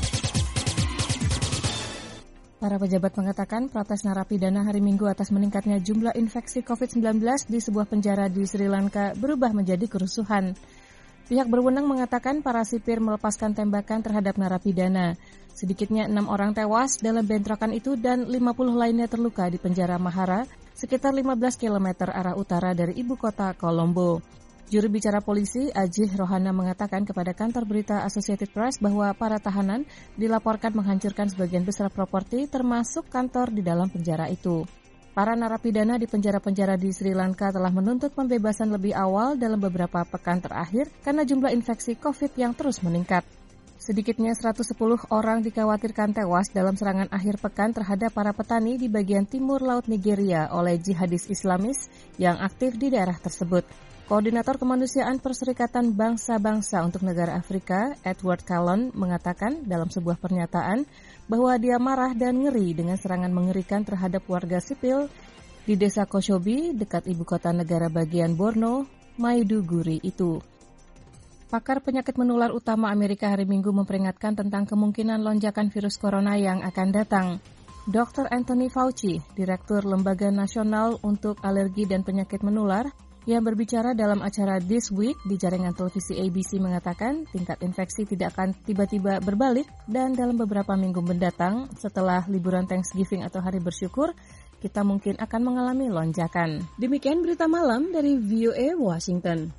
Para pejabat mengatakan protes narapidana hari Minggu atas meningkatnya jumlah infeksi COVID-19 di sebuah penjara di Sri Lanka berubah menjadi kerusuhan. Pihak berwenang mengatakan para sipir melepaskan tembakan terhadap narapidana. Sedikitnya 6 orang tewas dalam bentrokan itu dan 50 lainnya terluka di penjara Mahara, sekitar 15 km arah utara dari ibu kota Colombo. Juru bicara polisi, Ajih Rohana, mengatakan kepada kantor berita Associated Press bahwa para tahanan dilaporkan menghancurkan sebagian besar properti termasuk kantor di dalam penjara itu. Para narapidana di penjara-penjara di Sri Lanka telah menuntut pembebasan lebih awal dalam beberapa pekan terakhir karena jumlah infeksi COVID yang terus meningkat. Sedikitnya 110 orang dikhawatirkan tewas dalam serangan akhir pekan terhadap para petani di bagian timur laut Nigeria oleh jihadis Islamis yang aktif di daerah tersebut. Koordinator Kemanusiaan Perserikatan Bangsa-Bangsa untuk Negara Afrika, Edward Callon, mengatakan dalam sebuah pernyataan bahwa dia marah dan ngeri dengan serangan mengerikan terhadap warga sipil di desa Koshobi, dekat ibu kota negara bagian Borno, Maiduguri itu. Pakar penyakit menular utama Amerika hari Minggu memperingatkan tentang kemungkinan lonjakan virus corona yang akan datang. Dr. Anthony Fauci, Direktur Lembaga Nasional untuk Alergi dan Penyakit Menular, yang berbicara dalam acara This Week di jaringan televisi ABC mengatakan tingkat infeksi tidak akan tiba-tiba berbalik dan dalam beberapa minggu mendatang setelah liburan Thanksgiving atau Hari Bersyukur, kita mungkin akan mengalami lonjakan. Demikian berita malam dari VOA Washington.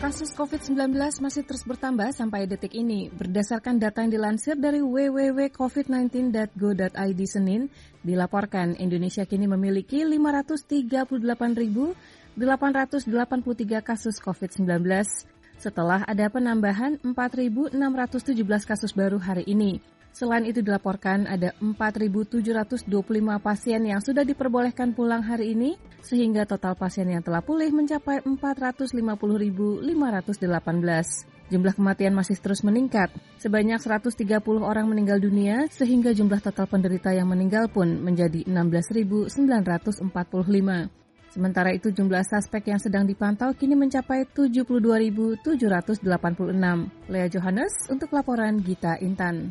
kasus COVID-19 masih terus bertambah sampai detik ini. Berdasarkan data yang dilansir dari www.covid19.go.id Senin, dilaporkan Indonesia kini memiliki 538.883 kasus COVID-19 setelah ada penambahan 4.617 kasus baru hari ini. Selain itu dilaporkan ada 4.725 pasien yang sudah diperbolehkan pulang hari ini, sehingga total pasien yang telah pulih mencapai 450.518. Jumlah kematian masih terus meningkat. Sebanyak 130 orang meninggal dunia, sehingga jumlah total penderita yang meninggal pun menjadi 16.945. Sementara itu jumlah suspek yang sedang dipantau kini mencapai 72.786. Lea Johannes untuk laporan Gita Intan.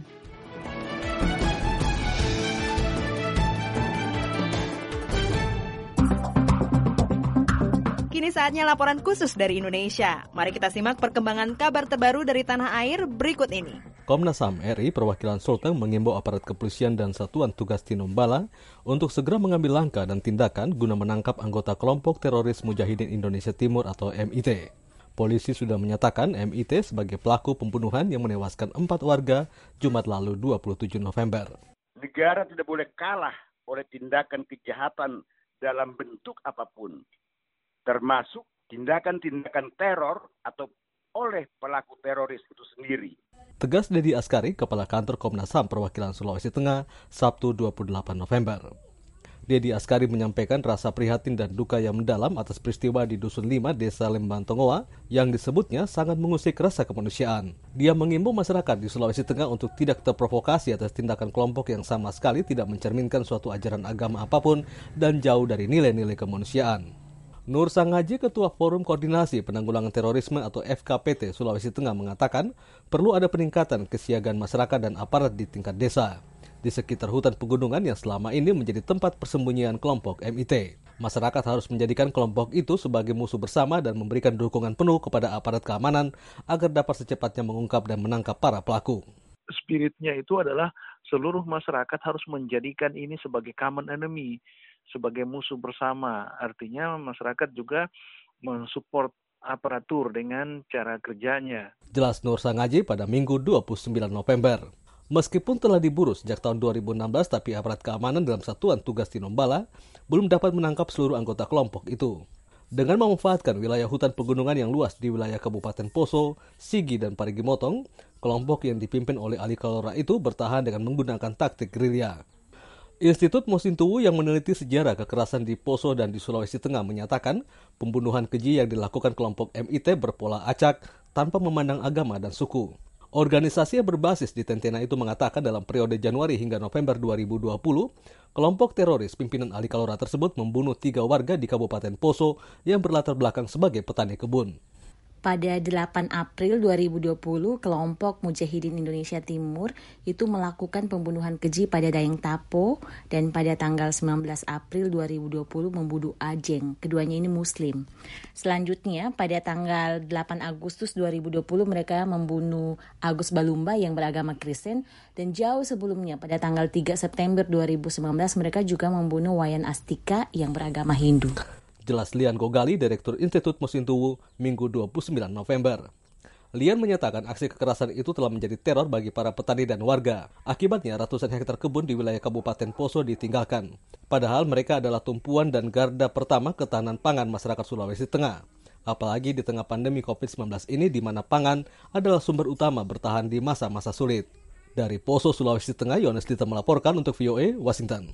Kini saatnya laporan khusus dari Indonesia. Mari kita simak perkembangan kabar terbaru dari tanah air berikut ini. Komnas HAM RI perwakilan Sulteng mengimbau aparat kepolisian dan Satuan Tugas Tinombala untuk segera mengambil langkah dan tindakan guna menangkap anggota kelompok teroris Mujahidin Indonesia Timur atau MIT. Polisi sudah menyatakan MIT sebagai pelaku pembunuhan yang menewaskan 4 warga Jumat lalu 27 November. Negara tidak boleh kalah oleh tindakan kejahatan dalam bentuk apapun, termasuk tindakan-tindakan teror atau oleh pelaku teroris itu sendiri. Tegas Dedi Askari, Kepala Kantor Komnas HAM Perwakilan Sulawesi Tengah, Sabtu 28 November. Dedi Askari menyampaikan rasa prihatin dan duka yang mendalam atas peristiwa di Dusun 5, Desa Lembang Tongoa, yang disebutnya sangat mengusik rasa kemanusiaan. Dia mengimbau masyarakat di Sulawesi Tengah untuk tidak terprovokasi atas tindakan kelompok yang sama sekali tidak mencerminkan suatu ajaran agama apapun dan jauh dari nilai-nilai kemanusiaan. Nur Sangaji, Ketua Forum Koordinasi Penanggulangan Terorisme atau FKPT Sulawesi Tengah mengatakan perlu ada peningkatan kesiagaan masyarakat dan aparat di tingkat desa di sekitar hutan pegunungan yang selama ini menjadi tempat persembunyian kelompok MIT. Masyarakat harus menjadikan kelompok itu sebagai musuh bersama dan memberikan dukungan penuh kepada aparat keamanan agar dapat secepatnya mengungkap dan menangkap para pelaku. Spiritnya itu adalah seluruh masyarakat harus menjadikan ini sebagai common enemy, sebagai musuh bersama. Artinya masyarakat juga mensupport aparatur dengan cara kerjanya. Jelas Nur Sangaji pada Minggu 29 November. Meskipun telah diburu sejak tahun 2016, tapi aparat keamanan dalam Satuan Tugas Tinombala belum dapat menangkap seluruh anggota kelompok itu. Dengan memanfaatkan wilayah hutan pegunungan yang luas di wilayah Kabupaten Poso, Sigi, dan Parigi Motong, kelompok yang dipimpin oleh Ali Kalora itu bertahan dengan menggunakan taktik gerilya. Institut Mosintowo yang meneliti sejarah kekerasan di Poso dan di Sulawesi Tengah menyatakan pembunuhan keji yang dilakukan kelompok MIT berpola acak tanpa memandang agama dan suku. Organisasi yang berbasis di Tentena itu mengatakan dalam periode Januari hingga November 2020, kelompok teroris pimpinan Ali Kalora tersebut membunuh 3 warga di Kabupaten Poso yang berlatar belakang sebagai petani kebun. Pada 8 April 2020, kelompok Mujahidin Indonesia Timur itu melakukan pembunuhan keji pada Dayeng Tapo dan pada tanggal 19 April 2020 membunuh Ajeng. Keduanya ini Muslim. Selanjutnya, pada tanggal 8 Agustus 2020 mereka membunuh Agus Balumba yang beragama Kristen dan jauh sebelumnya pada tanggal 3 September 2019 mereka juga membunuh Wayan Astika yang beragama Hindu. Jelas Lian Gogali, Direktur Institut Mosintowo, Minggu 29 November. Lian menyatakan aksi kekerasan itu telah menjadi teror bagi para petani dan warga. Akibatnya ratusan hektar kebun di wilayah Kabupaten Poso ditinggalkan. Padahal mereka adalah tumpuan dan garda pertama ketahanan pangan masyarakat Sulawesi Tengah. Apalagi di tengah pandemi COVID-19 ini di mana pangan adalah sumber utama bertahan di masa-masa sulit. Dari Poso, Sulawesi Tengah, Yohanes Dita melaporkan untuk VOA, Washington.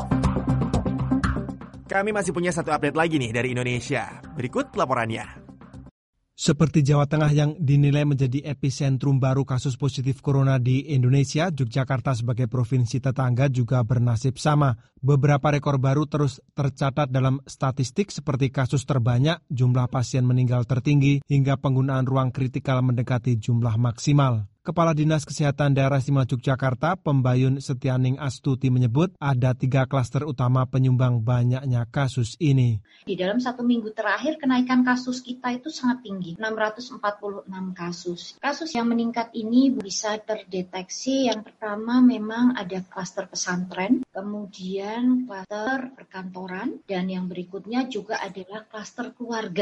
Kami masih punya satu update lagi nih dari Indonesia. Berikut laporannya. Seperti Jawa Tengah yang dinilai menjadi epicentrum baru kasus positif corona di Indonesia, Yogyakarta sebagai provinsi tetangga juga bernasib sama. Beberapa rekor baru terus tercatat dalam statistik seperti kasus terbanyak, jumlah pasien meninggal tertinggi, hingga penggunaan ruang kritikal mendekati jumlah maksimal. Kepala Dinas Kesehatan Daerah Istimewa Yogyakarta, Pembayun Setianing Astuti menyebut ada 3 klaster utama penyumbang banyaknya kasus ini. Di dalam 1 minggu terakhir kenaikan kasus kita itu sangat tinggi, 646 kasus. Kasus yang meningkat ini bisa terdeteksi yang pertama memang ada klaster pesantren, kemudian klaster perkantoran, dan yang berikutnya juga adalah klaster keluarga.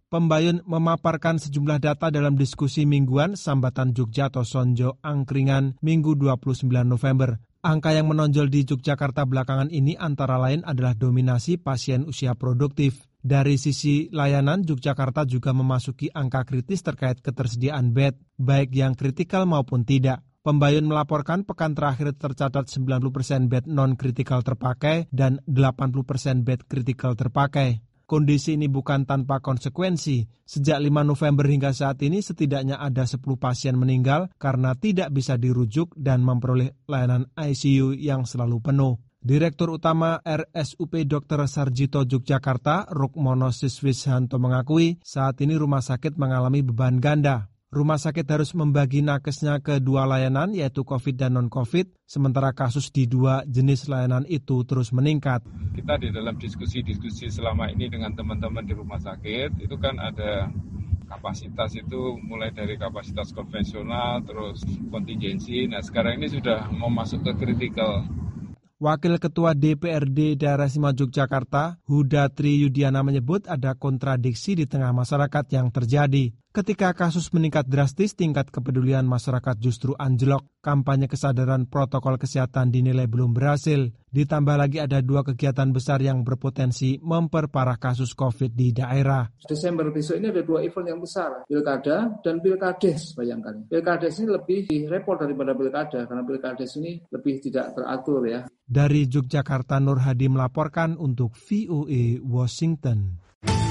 Pembayun memaparkan sejumlah data dalam diskusi mingguan Sambatan Jogja atau Sonjo Angkringan Minggu 29 November. Angka yang menonjol di Yogyakarta belakangan ini antara lain adalah dominasi pasien usia produktif. Dari sisi layanan, Yogyakarta juga memasuki angka kritis terkait ketersediaan bed, baik yang kritikal maupun tidak. Pembayun melaporkan pekan terakhir tercatat 90% bed non-kritikal terpakai dan 80% bed kritikal terpakai. Kondisi ini bukan tanpa konsekuensi. Sejak 5 November hingga saat ini setidaknya ada 10 pasien meninggal karena tidak bisa dirujuk dan memperoleh layanan ICU yang selalu penuh. Direktur Utama RSUP Dr. Sarjito Yogyakarta, Rukmono Siswishanto mengakui saat ini rumah sakit mengalami beban ganda. Rumah sakit harus membagi nakesnya ke dua layanan yaitu COVID dan non-COVID, sementara kasus di dua jenis layanan itu terus meningkat. Kita di dalam diskusi-diskusi selama ini dengan teman-teman di rumah sakit, itu kan ada kapasitas itu mulai dari kapasitas konvensional, terus kontingensi, nah sekarang ini sudah mau masuk ke kritikal. Wakil Ketua DPRD Daerah Istimewa Yogyakarta, Huda Tri Yudiana menyebut ada kontradiksi di tengah masyarakat yang terjadi. Ketika kasus meningkat drastis, tingkat kepedulian masyarakat justru anjlok. Kampanye kesadaran protokol kesehatan dinilai belum berhasil. Ditambah lagi ada dua kegiatan besar yang berpotensi memperparah kasus COVID di daerah. Desember besok ini ada dua event yang besar, Pilkada dan Pilkades, bayangkan. Pilkades ini lebih repot daripada Pilkada, karena Pilkades ini lebih tidak teratur ya. Dari Yogyakarta, Nur Hadi melaporkan untuk VOA Washington.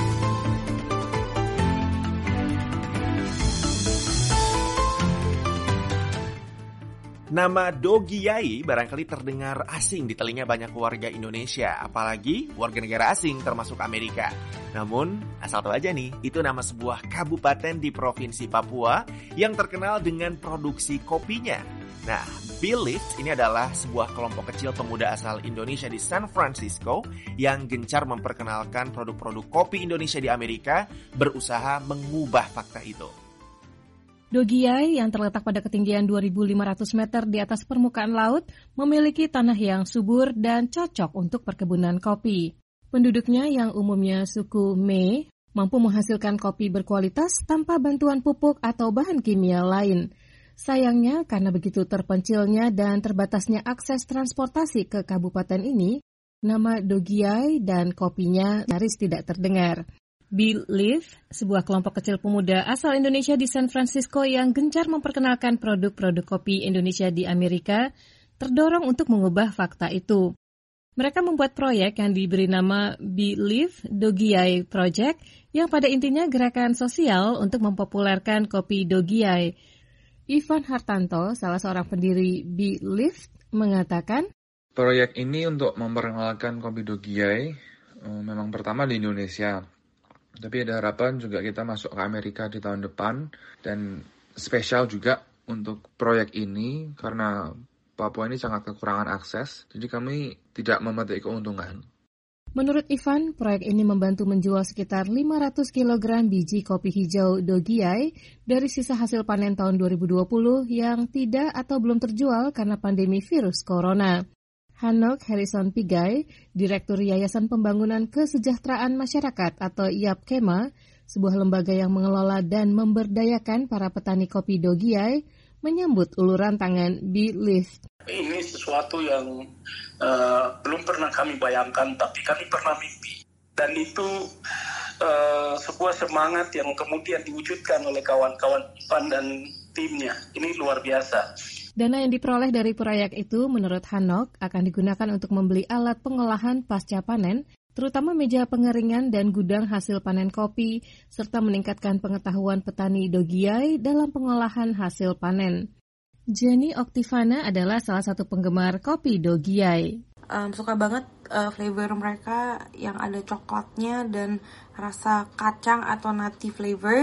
Nama Dogi Yai barangkali terdengar asing di telinga banyak warga Indonesia, apalagi warga negara asing termasuk Amerika. Namun, asal tahu aja nih, itu nama sebuah kabupaten di Provinsi Papua yang terkenal dengan produksi kopinya. Nah, Belift ini adalah sebuah kelompok kecil pemuda asal Indonesia di San Francisco yang gencar memperkenalkan produk-produk kopi Indonesia di Amerika, berusaha mengubah fakta itu. Dogi Yai yang terletak pada ketinggian 2.500 meter di atas permukaan laut memiliki tanah yang subur dan cocok untuk perkebunan kopi. Penduduknya yang umumnya suku Me mampu menghasilkan kopi berkualitas tanpa bantuan pupuk atau bahan kimia lain. Sayangnya karena begitu terpencilnya dan terbatasnya akses transportasi ke kabupaten ini, nama Dogi Yai dan kopinya nyaris tidak terdengar. Belift, sebuah kelompok kecil pemuda asal Indonesia di San Francisco yang gencar memperkenalkan produk-produk kopi Indonesia di Amerika, terdorong untuk mengubah fakta itu. Mereka membuat proyek yang diberi nama Belift Dogi Yai Project, yang pada intinya gerakan sosial untuk mempopulerkan kopi Dogi Yai. Ivan Hartanto, salah seorang pendiri Belift, mengatakan, proyek ini untuk memperkenalkan kopi Dogi Yai memang pertama di Indonesia. Tapi ada harapan juga kita masuk ke Amerika di tahun depan, dan spesial juga untuk proyek ini karena Papua ini sangat kekurangan akses, jadi kami tidak memetik keuntungan. Menurut Ivan, proyek ini membantu menjual sekitar 500 kg biji kopi hijau Dogi Yai dari sisa hasil panen tahun 2020 yang tidak atau belum terjual karena pandemi virus corona. Hanok Harrison Pigai, Direktur Yayasan Pembangunan Kesejahteraan Masyarakat atau YAPKEMA, sebuah lembaga yang mengelola dan memberdayakan para petani kopi Dogi Yai, menyambut uluran tangan Belift. Ini sesuatu yang belum pernah kami bayangkan, tapi kami pernah mimpi. Dan itu sebuah semangat yang kemudian diwujudkan oleh kawan-kawan Ivan dan timnya. Ini luar biasa. Dana yang diperoleh dari proyek itu, menurut Hanok, akan digunakan untuk membeli alat pengolahan pasca panen, terutama meja pengeringan dan gudang hasil panen kopi, serta meningkatkan pengetahuan petani Dogi Yai dalam pengolahan hasil panen. Jenny Oktivana adalah salah satu penggemar kopi Dogi Yai. Suka banget flavor mereka yang ada coklatnya dan rasa kacang atau nutty flavor.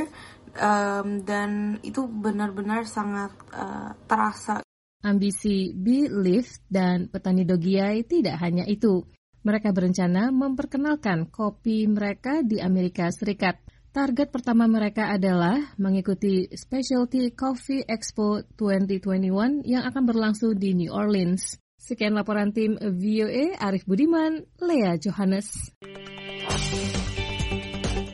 Dan itu benar-benar sangat terasa. Ambisi Belift dan petani Dogi Yai tidak hanya itu. Mereka berencana memperkenalkan kopi mereka di Amerika Serikat. Target pertama mereka adalah mengikuti Specialty Coffee Expo 2021 yang akan berlangsung di New Orleans. Sekian laporan tim VOA, Arif Budiman, Lea Johannes.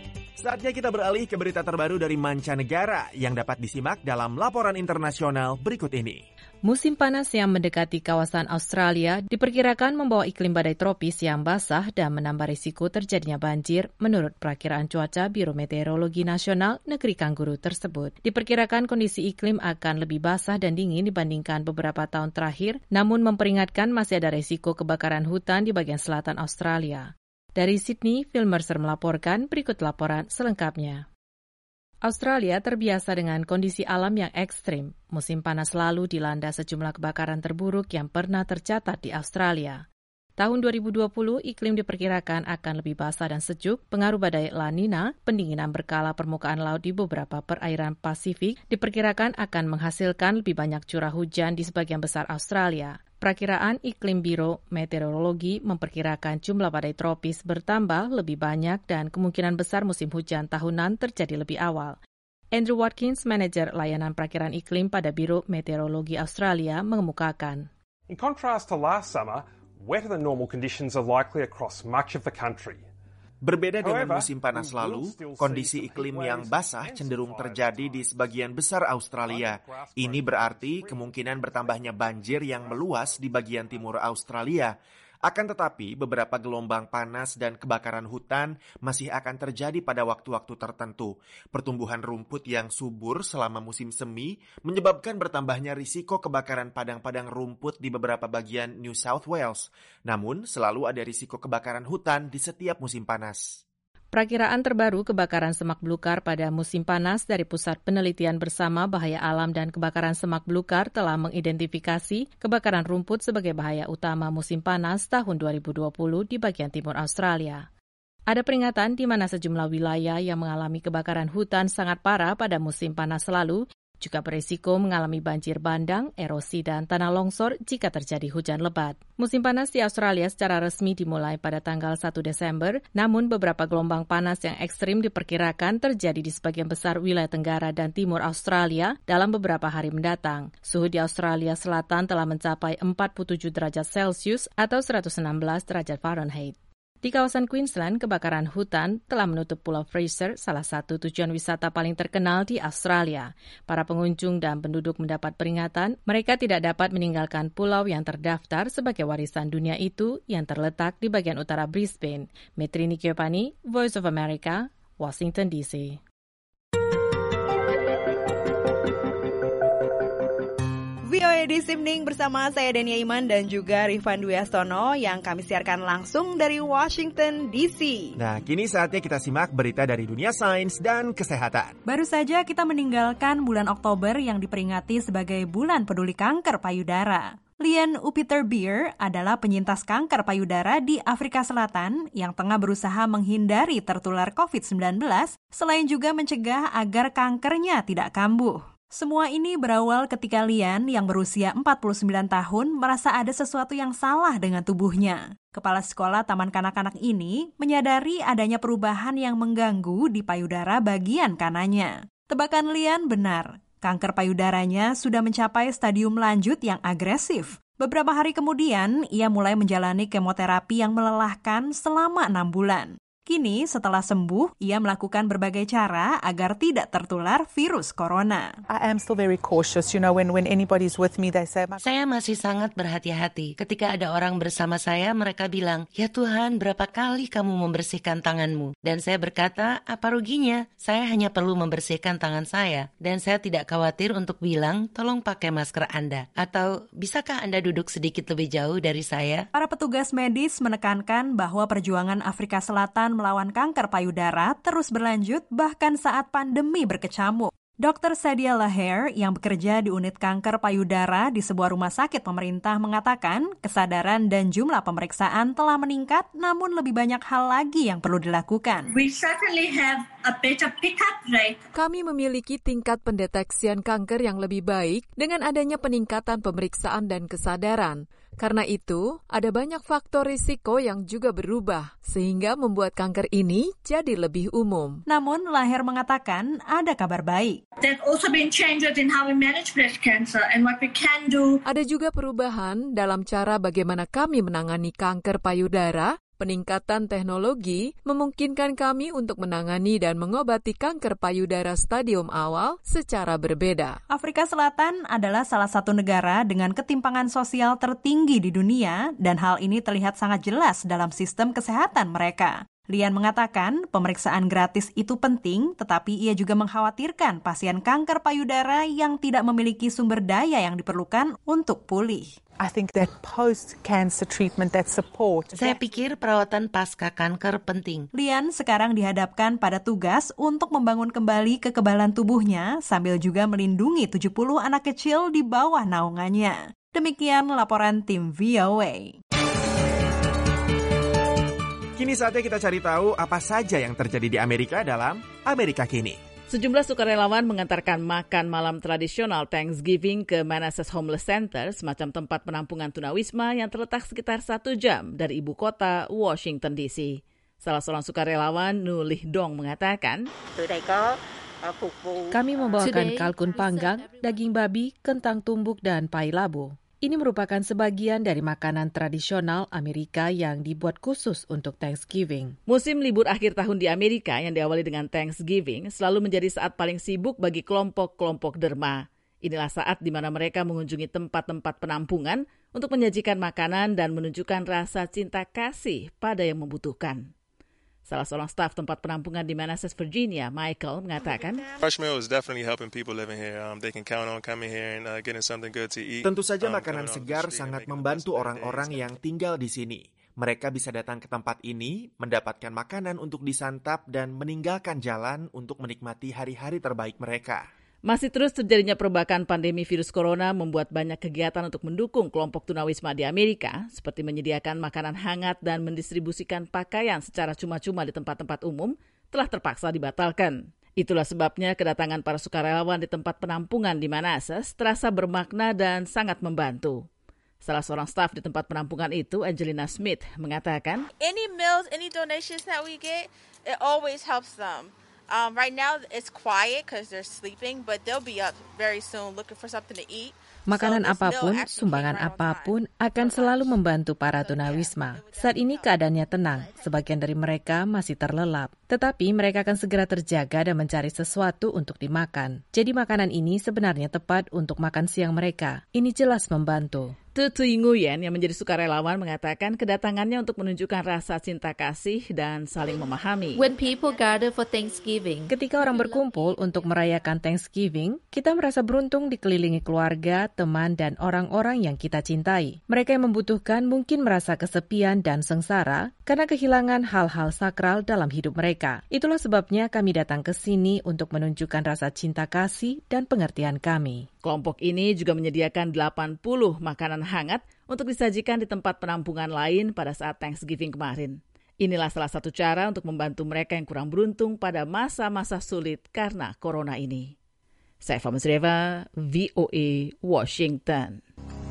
Saatnya kita beralih ke berita terbaru dari mancanegara yang dapat disimak dalam laporan internasional berikut ini. Musim panas yang mendekati kawasan Australia diperkirakan membawa iklim badai tropis yang basah dan menambah risiko terjadinya banjir menurut perakiraan cuaca Biro Meteorologi Nasional Negeri Kangguru tersebut. Diperkirakan kondisi iklim akan lebih basah dan dingin dibandingkan beberapa tahun terakhir, namun memperingatkan masih ada risiko kebakaran hutan di bagian selatan Australia. Dari Sydney, Phil Mercer melaporkan, berikut laporan selengkapnya. Australia terbiasa dengan kondisi alam yang ekstrim. Musim panas lalu dilanda sejumlah kebakaran terburuk yang pernah tercatat di Australia. Tahun 2020, iklim diperkirakan akan lebih basah dan sejuk. Pengaruh badai La Nina, pendinginan berkala permukaan laut di beberapa perairan Pasifik, diperkirakan akan menghasilkan lebih banyak curah hujan di sebagian besar Australia. Perakiraan iklim Biro Meteorologi memperkirakan jumlah badai tropis bertambah lebih banyak dan kemungkinan besar musim hujan tahunan terjadi lebih awal. Andrew Watkins, manajer layanan perakiraan iklim pada Biro Meteorologi Australia, mengemukakan. In contrast to last summer, wetter than normal conditions are likely across much of the country. Berbeda dengan musim panas lalu, kondisi iklim yang basah cenderung terjadi di sebagian besar Australia. Ini berarti kemungkinan bertambahnya banjir yang meluas di bagian timur Australia. Akan tetapi, beberapa gelombang panas dan kebakaran hutan masih akan terjadi pada waktu-waktu tertentu. Pertumbuhan rumput yang subur selama musim semi menyebabkan bertambahnya risiko kebakaran padang-padang rumput di beberapa bagian New South Wales. Namun, selalu ada risiko kebakaran hutan di setiap musim panas. Perakiraan terbaru kebakaran semak belukar pada musim panas dari Pusat Penelitian Bersama Bahaya Alam dan Kebakaran Semak Belukar telah mengidentifikasi kebakaran rumput sebagai bahaya utama musim panas tahun 2020 di bagian timur Australia. Ada peringatan di mana sejumlah wilayah yang mengalami kebakaran hutan sangat parah pada musim panas lalu juga berisiko mengalami banjir bandang, erosi, dan tanah longsor jika terjadi hujan lebat. Musim panas di Australia secara resmi dimulai pada tanggal 1 Desember, namun beberapa gelombang panas yang ekstrim diperkirakan terjadi di sebagian besar wilayah tenggara dan timur Australia dalam beberapa hari mendatang. Suhu di Australia Selatan telah mencapai 47 derajat Celcius atau 116 derajat Fahrenheit. Di kawasan Queensland, kebakaran hutan telah menutup Pulau Fraser, salah satu tujuan wisata paling terkenal di Australia. Para pengunjung dan penduduk mendapat peringatan, mereka tidak dapat meninggalkan pulau yang terdaftar sebagai warisan dunia itu yang terletak di bagian utara Brisbane. Metrini Kiopani, Voice of America, Washington DC. VOA This Evening bersama saya Dania Iman dan juga Rifan Dwi Astono yang kami siarkan langsung dari Washington DC. Nah, kini saatnya kita simak berita dari dunia sains dan kesehatan. Baru saja kita meninggalkan bulan Oktober yang diperingati sebagai bulan peduli kanker payudara. Lian Upiter Beer adalah penyintas kanker payudara di Afrika Selatan yang tengah berusaha menghindari tertular COVID-19 selain juga mencegah agar kankernya tidak kambuh. Semua ini berawal ketika Lian yang berusia 49 tahun merasa ada sesuatu yang salah dengan tubuhnya. Kepala sekolah taman kanak-kanak ini menyadari adanya perubahan yang mengganggu di payudara bagian kanannya. Tebakan Lian benar, kanker payudaranya sudah mencapai stadium lanjut yang agresif. Beberapa hari kemudian, ia mulai menjalani kemoterapi yang melelahkan selama 6 bulan. Kini, setelah sembuh, ia melakukan berbagai cara agar tidak tertular virus corona. I am still very cautious. You know, when anybody's with me, they say... Saya masih sangat berhati-hati. Ketika ada orang bersama saya, mereka bilang, "Ya Tuhan, berapa kali kamu membersihkan tanganmu?" Dan saya berkata, "Apa ruginya? Saya hanya perlu membersihkan tangan saya." Dan saya tidak khawatir untuk bilang, "Tolong pakai masker Anda." Atau, "Bisakah Anda duduk sedikit lebih jauh dari saya?" Para petugas medis menekankan bahwa perjuangan Afrika Selatan melawan kanker payudara terus berlanjut bahkan saat pandemi berkecamuk. Dr. Sadia Laher yang bekerja di unit kanker payudara di sebuah rumah sakit pemerintah mengatakan kesadaran dan jumlah pemeriksaan telah meningkat namun lebih banyak hal lagi yang perlu dilakukan. We certainly have a better pickup rate. Kami memiliki tingkat pendeteksian kanker yang lebih baik dengan adanya peningkatan pemeriksaan dan kesadaran. Karena itu, ada banyak faktor risiko yang juga berubah, sehingga membuat kanker ini jadi lebih umum. Namun, Laher mengatakan ada kabar baik. Ada juga perubahan dalam cara bagaimana kami menangani kanker payudara. Peningkatan teknologi memungkinkan kami untuk menangani dan mengobati kanker payudara stadium awal secara berbeda. Afrika Selatan adalah salah satu negara dengan ketimpangan sosial tertinggi di dunia dan hal ini terlihat sangat jelas dalam sistem kesehatan mereka. Lian mengatakan pemeriksaan gratis itu penting, tetapi ia juga mengkhawatirkan pasien kanker payudara yang tidak memiliki sumber daya yang diperlukan untuk pulih. I think that post-cancer treatment, that support. Saya pikir perawatan pasca kanker penting. Lian sekarang dihadapkan pada tugas untuk membangun kembali kekebalan tubuhnya sambil juga melindungi 70 anak kecil di bawah naungannya. Demikian laporan tim VOA. Kini saatnya kita cari tahu apa saja yang terjadi di Amerika dalam Amerika Kini. Sejumlah sukarelawan mengantarkan makan malam tradisional Thanksgiving ke Manassas Homeless Center, semacam tempat penampungan tunawisma yang terletak sekitar 1 jam dari ibu kota Washington DC. Salah seorang sukarelawan, Nu Lih Dong, mengatakan, kami membawakan kalkun panggang, daging babi, kentang tumbuk, dan pai labu. Ini merupakan sebagian dari makanan tradisional Amerika yang dibuat khusus untuk Thanksgiving. Musim libur akhir tahun di Amerika yang diawali dengan Thanksgiving selalu menjadi saat paling sibuk bagi kelompok-kelompok derma. Inilah saat di mana mereka mengunjungi tempat-tempat penampungan untuk menyajikan makanan dan menunjukkan rasa cinta kasih pada yang membutuhkan. Salah seorang staf tempat penampungan di Manassas, Virginia, Michael, mengatakan, Fresh meal is definitely helping people living here. They can count on coming here and getting something good to eat. Tentu saja makanan segar sangat membantu orang-orang yang tinggal di sini. Mereka bisa datang ke tempat ini, mendapatkan makanan untuk disantap dan meninggalkan jalan untuk menikmati hari-hari terbaik mereka. Masih terus terjadinya perbakan pandemi virus corona membuat banyak kegiatan untuk mendukung kelompok tunawisma di Amerika, seperti menyediakan makanan hangat dan mendistribusikan pakaian secara cuma-cuma di tempat-tempat umum, telah terpaksa dibatalkan. Itulah sebabnya kedatangan para sukarelawan di tempat penampungan di Manassas terasa bermakna dan sangat membantu. Salah seorang staf di tempat penampungan itu, Angelina Smith, mengatakan, Any meals, any donations that we get, it always helps them. Right now it's quiet because they're sleeping, but they'll be up very soon looking for something to eat. Makanan apapun, sumbangan apapun akan selalu membantu para tunawisma. Saat ini keadaannya tenang, sebagian dari mereka masih terlelap. Tetapi mereka akan segera terjaga dan mencari sesuatu untuk dimakan. Jadi makanan ini sebenarnya tepat untuk makan siang mereka. Ini jelas membantu. Tutui Nguyen yang menjadi sukarelawan mengatakan kedatangannya untuk menunjukkan rasa cinta kasih dan saling memahami. When people gather for Thanksgiving, ketika orang berkumpul untuk merayakan Thanksgiving, kita merasa beruntung dikelilingi keluarga, teman, dan orang-orang yang kita cintai. Mereka yang membutuhkan mungkin merasa kesepian dan sengsara karena kehilangan hal-hal sakral dalam hidup mereka. Itulah sebabnya kami datang ke sini untuk menunjukkan rasa cinta kasih dan pengertian kami. Kelompok ini juga menyediakan 80 makanan hangat untuk disajikan di tempat penampungan lain pada saat Thanksgiving kemarin. Inilah salah satu cara untuk membantu mereka yang kurang beruntung pada masa-masa sulit karena corona ini. Saya Fahma Musreva, VOA, Washington.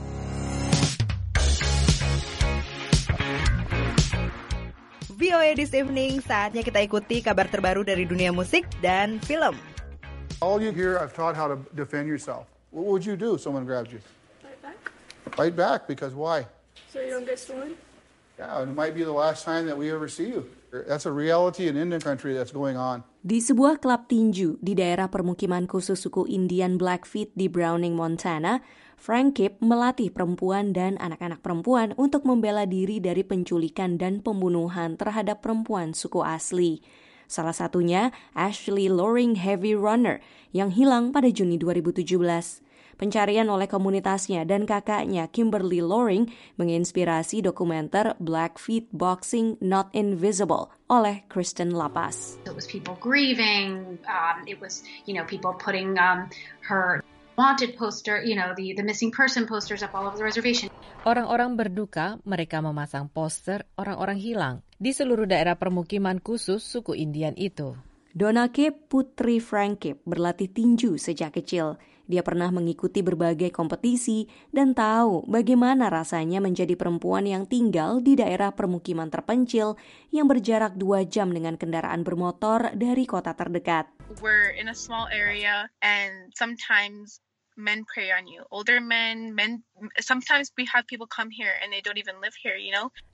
VOA This Evening, saatnya kita ikuti kabar terbaru dari dunia musik dan film. All you here, I've taught how to defend yourself. What would you do if someone grabbed you? Fight back. Fight back, because why? So you don't get stolen? Yeah, it might be the last time that we ever see you. That's a reality in Indian country that's going on. Di sebuah klub tinju di daerah permukiman khusus suku Indian Blackfeet di Browning, Montana, Frank Kip melatih perempuan dan anak-anak perempuan untuk membela diri dari penculikan dan pembunuhan terhadap perempuan suku asli. Salah satunya Ashley Loring Heavy Runner yang hilang pada Juni 2017. Pencarian oleh komunitasnya dan kakaknya Kimberly Loring menginspirasi dokumenter Blackfeet Boxing Not Invisible oleh Kristen Lapas. It was people grieving, it was, people putting her wanted poster, the missing person posters up all over the reservation. Orang-orang berduka, mereka memasang poster orang-orang hilang di seluruh daerah permukiman khusus suku Indian itu. Donna Kip, putri Frank Kip, berlatih tinju sejak kecil. Dia pernah mengikuti berbagai kompetisi dan tahu bagaimana rasanya menjadi perempuan yang tinggal di daerah permukiman terpencil yang berjarak 2 jam dengan kendaraan bermotor dari kota terdekat. We're in a small area and sometimes men prey on you. Older men, sometimes we have people come here and they don't even live here,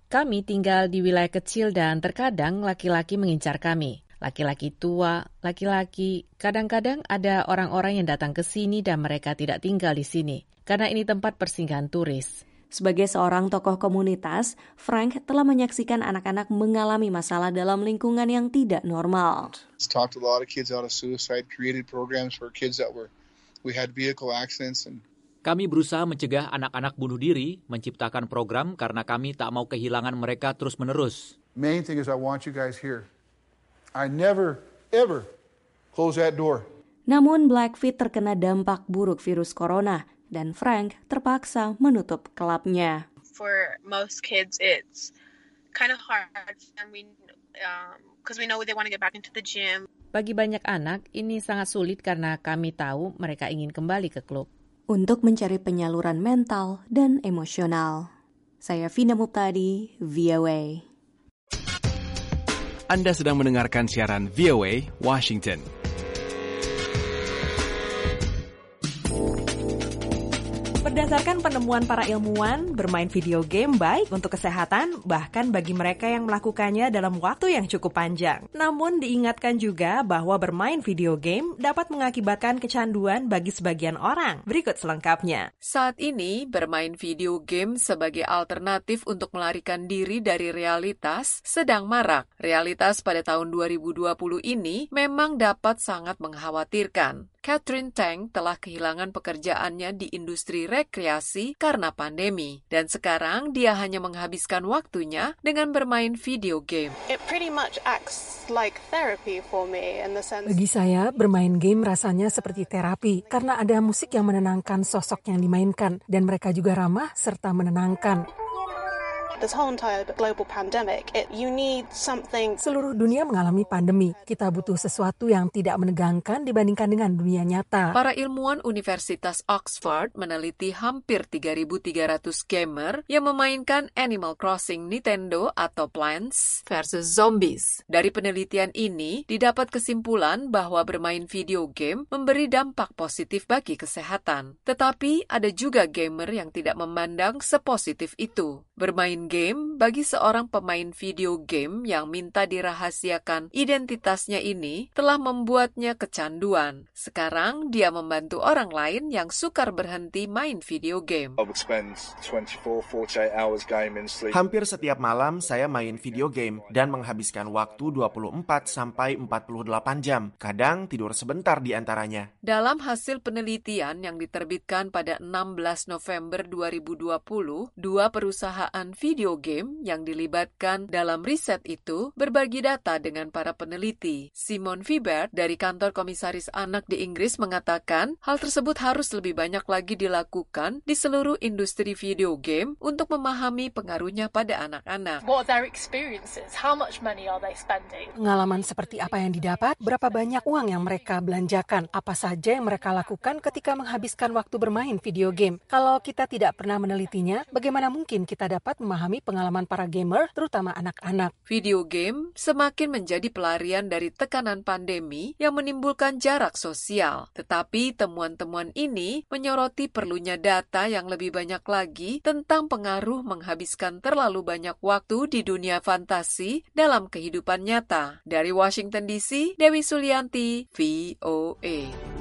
Kami tinggal di wilayah kecil dan terkadang laki-laki mengincar kami. Laki-laki tua, laki-laki, kadang-kadang ada orang-orang yang datang ke sini dan mereka tidak tinggal di sini, karena ini tempat persinggahan turis. Sebagai seorang tokoh komunitas, Frank telah menyaksikan anak-anak mengalami masalah dalam lingkungan yang tidak normal. It's talked a lot of kids out of suicide, created programs for kids that we had vehicle accidents and Kami berusaha mencegah anak-anak bunuh diri, menciptakan program karena kami tak mau kehilangan mereka terus-menerus. Main thing is I want you guys here. I never, ever close that door. Namun Blackfeet terkena dampak buruk virus corona dan Frank terpaksa menutup klubnya. For most kids, it's kind of hard and because we know they want to get back into the gym. Bagi banyak anak, ini sangat sulit karena kami tahu mereka ingin kembali ke klub. Untuk mencari penyaluran mental dan emosional. Saya Vina Muptadi, VOA. Anda sedang mendengarkan siaran VOA Washington. Berdasarkan penemuan para ilmuwan, bermain video game baik untuk kesehatan, bahkan bagi mereka yang melakukannya dalam waktu yang cukup panjang. Namun diingatkan juga bahwa bermain video game dapat mengakibatkan kecanduan bagi sebagian orang. Berikut selengkapnya. Saat ini, bermain video game sebagai alternatif untuk melarikan diri dari realitas sedang marak. Realitas pada tahun 2020 ini memang dapat sangat mengkhawatirkan. Catherine Tang telah kehilangan pekerjaannya di industri rekreasi karena pandemi. Dan sekarang dia hanya menghabiskan waktunya dengan bermain video game. It pretty much acts like therapy for me in the sense. Bagi saya, bermain game rasanya seperti terapi karena ada musik yang menenangkan sosok yang dimainkan dan mereka juga ramah serta menenangkan. This whole entire global pandemic, you need something. Seluruh dunia mengalami pandemi. Kita butuh sesuatu yang tidak menegangkan dibandingkan dengan dunia nyata. Para ilmuwan Universitas Oxford meneliti hampir 3.300 gamer yang memainkan Animal Crossing Nintendo atau Plants vs. Zombies. Dari penelitian ini, didapat kesimpulan bahwa bermain video game memberi dampak positif bagi kesehatan. Tetapi ada juga gamer yang tidak memandang sepositif itu. Bermain game bagi seorang pemain video game yang minta dirahasiakan identitasnya ini telah membuatnya kecanduan. Sekarang dia membantu orang lain yang sukar berhenti main video game. Hampir setiap malam saya main video game dan menghabiskan waktu 24 sampai 48 jam. Kadang tidur sebentar di antaranya. Dalam hasil penelitian yang diterbitkan pada 16 November 2020, dua perusahaan video game yang dilibatkan dalam riset itu berbagi data dengan para peneliti. Simon Vibert dari kantor komisaris anak di Inggris mengatakan hal tersebut harus lebih banyak lagi dilakukan di seluruh industri video game untuk memahami pengaruhnya pada anak-anak. What are their experiences? How much money are they spending? Pengalaman seperti apa yang didapat, berapa banyak uang yang mereka belanjakan, apa saja yang mereka lakukan ketika menghabiskan waktu bermain video game. Kalau kita tidak pernah menelitinya, bagaimana mungkin kita dapat memahami pengalaman para gamer, terutama anak-anak. Video game semakin menjadi pelarian dari tekanan pandemi yang menimbulkan jarak sosial. Tetapi temuan-temuan ini menyoroti perlunya data yang lebih banyak lagi tentang pengaruh menghabiskan terlalu banyak waktu di dunia fantasi dalam kehidupan nyata. Dari Washington DC, Dewi Sulianti, VOA.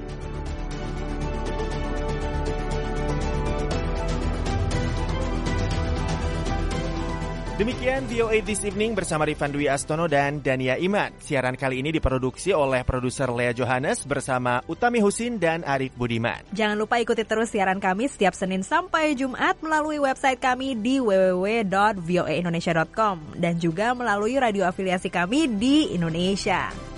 Demikian VOA This Evening bersama Rifan Dwi Astono dan Dania Iman. Siaran kali ini diproduksi oleh produser Lea Johannes bersama Utami Husin dan Arif Budiman. Jangan lupa ikuti terus siaran kami setiap Senin sampai Jumat melalui website kami di www.voaindonesia.com dan juga melalui radio afiliasi kami di Indonesia.